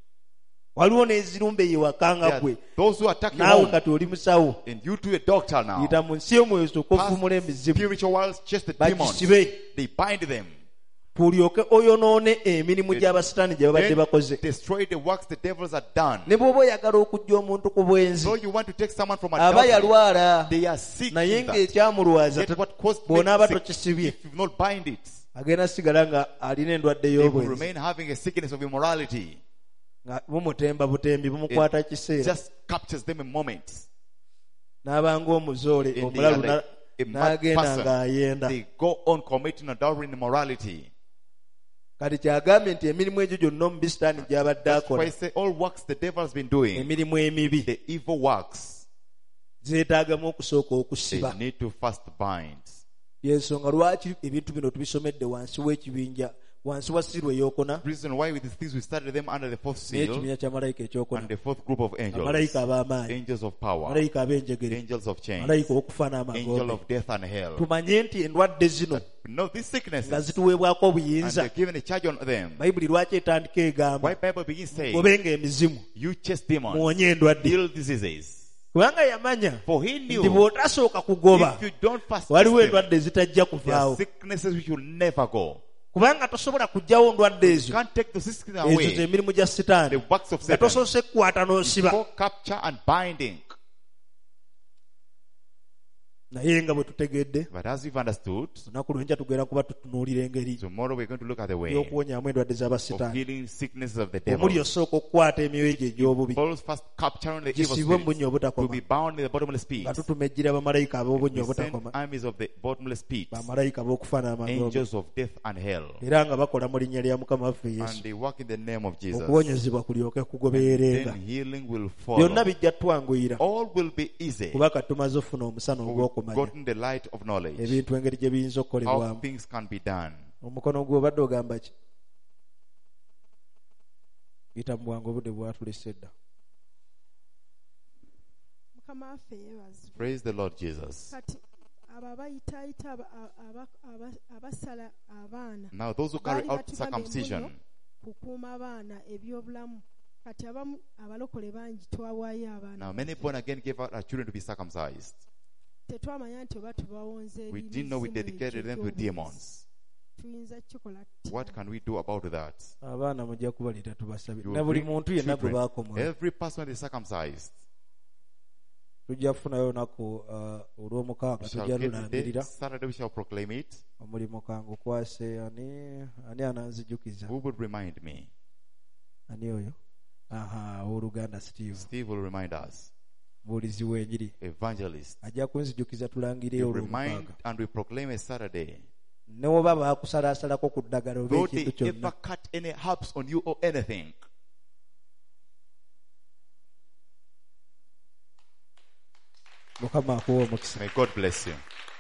waliwo n'ezirumba ewaka nga There gwe are those who attack you naawe home, kati oli musawo, and you to a doctor now. yita mu nsi y'omwoyo osooka Past ofumula emizimu, spiritual worlds, chase the demons. bakisibe, They bind them. tulyoke oyonoone emirimu gy'abasitaani gye babadde Then bakoze. destroy the works the devils have done. ne bw'oba oyagala okujja omuntu ku bwenzi, So you want to take someone from a aba doctor, yalwala, they are sick. naye in that. ng'ekyamulwaza Yet what caused bw'onaaba sick, tokisibye, if you not bind it, agenda sigala nga alina endwadde they will y'obwenzi, remain having a sickness of immorality. nga bumutemba butembi, bumukwata kiseera, Just captures them in moments. n'aba ng'omuzoole And they are omulalu like a mad n'agenda person. ng'ayenda. They go on committing adultery and immorality. kati kyagambye nti emirimu egyo gyonna omubi sitaani gy'abadde That's why I akola, say all works the devil has been doing, emirimu emibi, the evil works, zeetaagamu okusooka they okusiba. need to first bind. Y'ensonga lwaki ebintu bino tubisomedde wansi w'ekibinja, wansi wa siru eyokuna, Reason why with these things we started them under the fourth seal n'ekibiina kya malayika ekyokuna, and the fourth group of angels, malayika ab'amaanyi, angels of power, malayika ab'enjegere, angels of change, malayika okufa angel n'amagombe. of death and hell. tumanye nti endwadde zino No, these nga sicknesses, zituweebwako and obuyinza, they're given a charge on them. bayibuli lwaki etandika egamba Why Bible begins saying, gobenga emizimu, you chase demons, muwonye endwadde, heal diseases. kubanga yamanya For he nti knew bw'otasooka kugoba if you don't first waliwo test them, endwadde ezitajja there are kuvaawo, sicknesses which will never go. kubanga tosobola kuggyawo ndwadde You ezo, can't take the sickness ezo away. z'emirimu gya The sitaani works of nga Satan tosoose kukwata n'osiba. for capture and binding. naye nga bwe tutegedde, But as we've understood, olunaku lwenkya tugenda kuba tutunuulira engeri tomorrow we're going to look at the way y'okuwonyaamu endwadde of z'abasitaani. healing sicknesses of the omuli devil. osooka okukwata emyoyo gye egy'obubi, Falls first capturing the evil gisibwe mu bunnya spirits to obutakoma, be bound in the bottomless pit. nga tutumejjera bamalayika ab'obunnya We send obutakoma, armies of the bottomless pit, bamalayika b'okufa n'amagombe, angels of death and hell, era nga bakola mu linnya lya mukama waffe and Yesu, they work in the name of Jesus. okuwonyezebwa kulyoke kugobeerenga. Then healing will byonna follow. bijja twanguyira, All will be easy. kuba kati tumaze ofuna omusana We've ogw'okumanya gotten the light of knowledge. ebintu engeri gye biyinza How okukolebwamu. things can be done. Omukono gwe obadde ogamba ki? yita mu bwangu obudde bwatulese dda. mukama waffe yeebazibwe. Praise the Lord Jesus. Kati abo abayitaayita abasala abaana Now those who carry baali out batugambye circumcision, muno kukuuma abaana ebyobulamu. Kati abamu abalokole bangi twawaayo abaana. now many born again gave out our children to be circumcised. tetwamanya nti oba tubawonze We eri didn't know we mizimu dedicated them to egy'obulozi. demons. Tuyinza kikola What can we do about that? abaana mujja kubalira tubasabire You na buli bring muntu yenna gwe children. baakomola Every person is circumcised. tujja kufunayo olunaku olw'omukaaga We shall tujja get the day. lulangirira Saturday we shall proclaim it. omulimu kangu kwase ani ananzijukiza Who would remind me? ani oyo owooluganda Steve Steve will remind us. mubuulizi w'enjiri Evangelist. ajja kunzijukiza tulangireyo You remind olw'omukaaga and we proclaim a Saturday. ne woba baakusalaasalako ku ddagala oba Though ekintu they ever kyonna cut any herbs on you or anything. mukama akuwa omukisa May God bless you.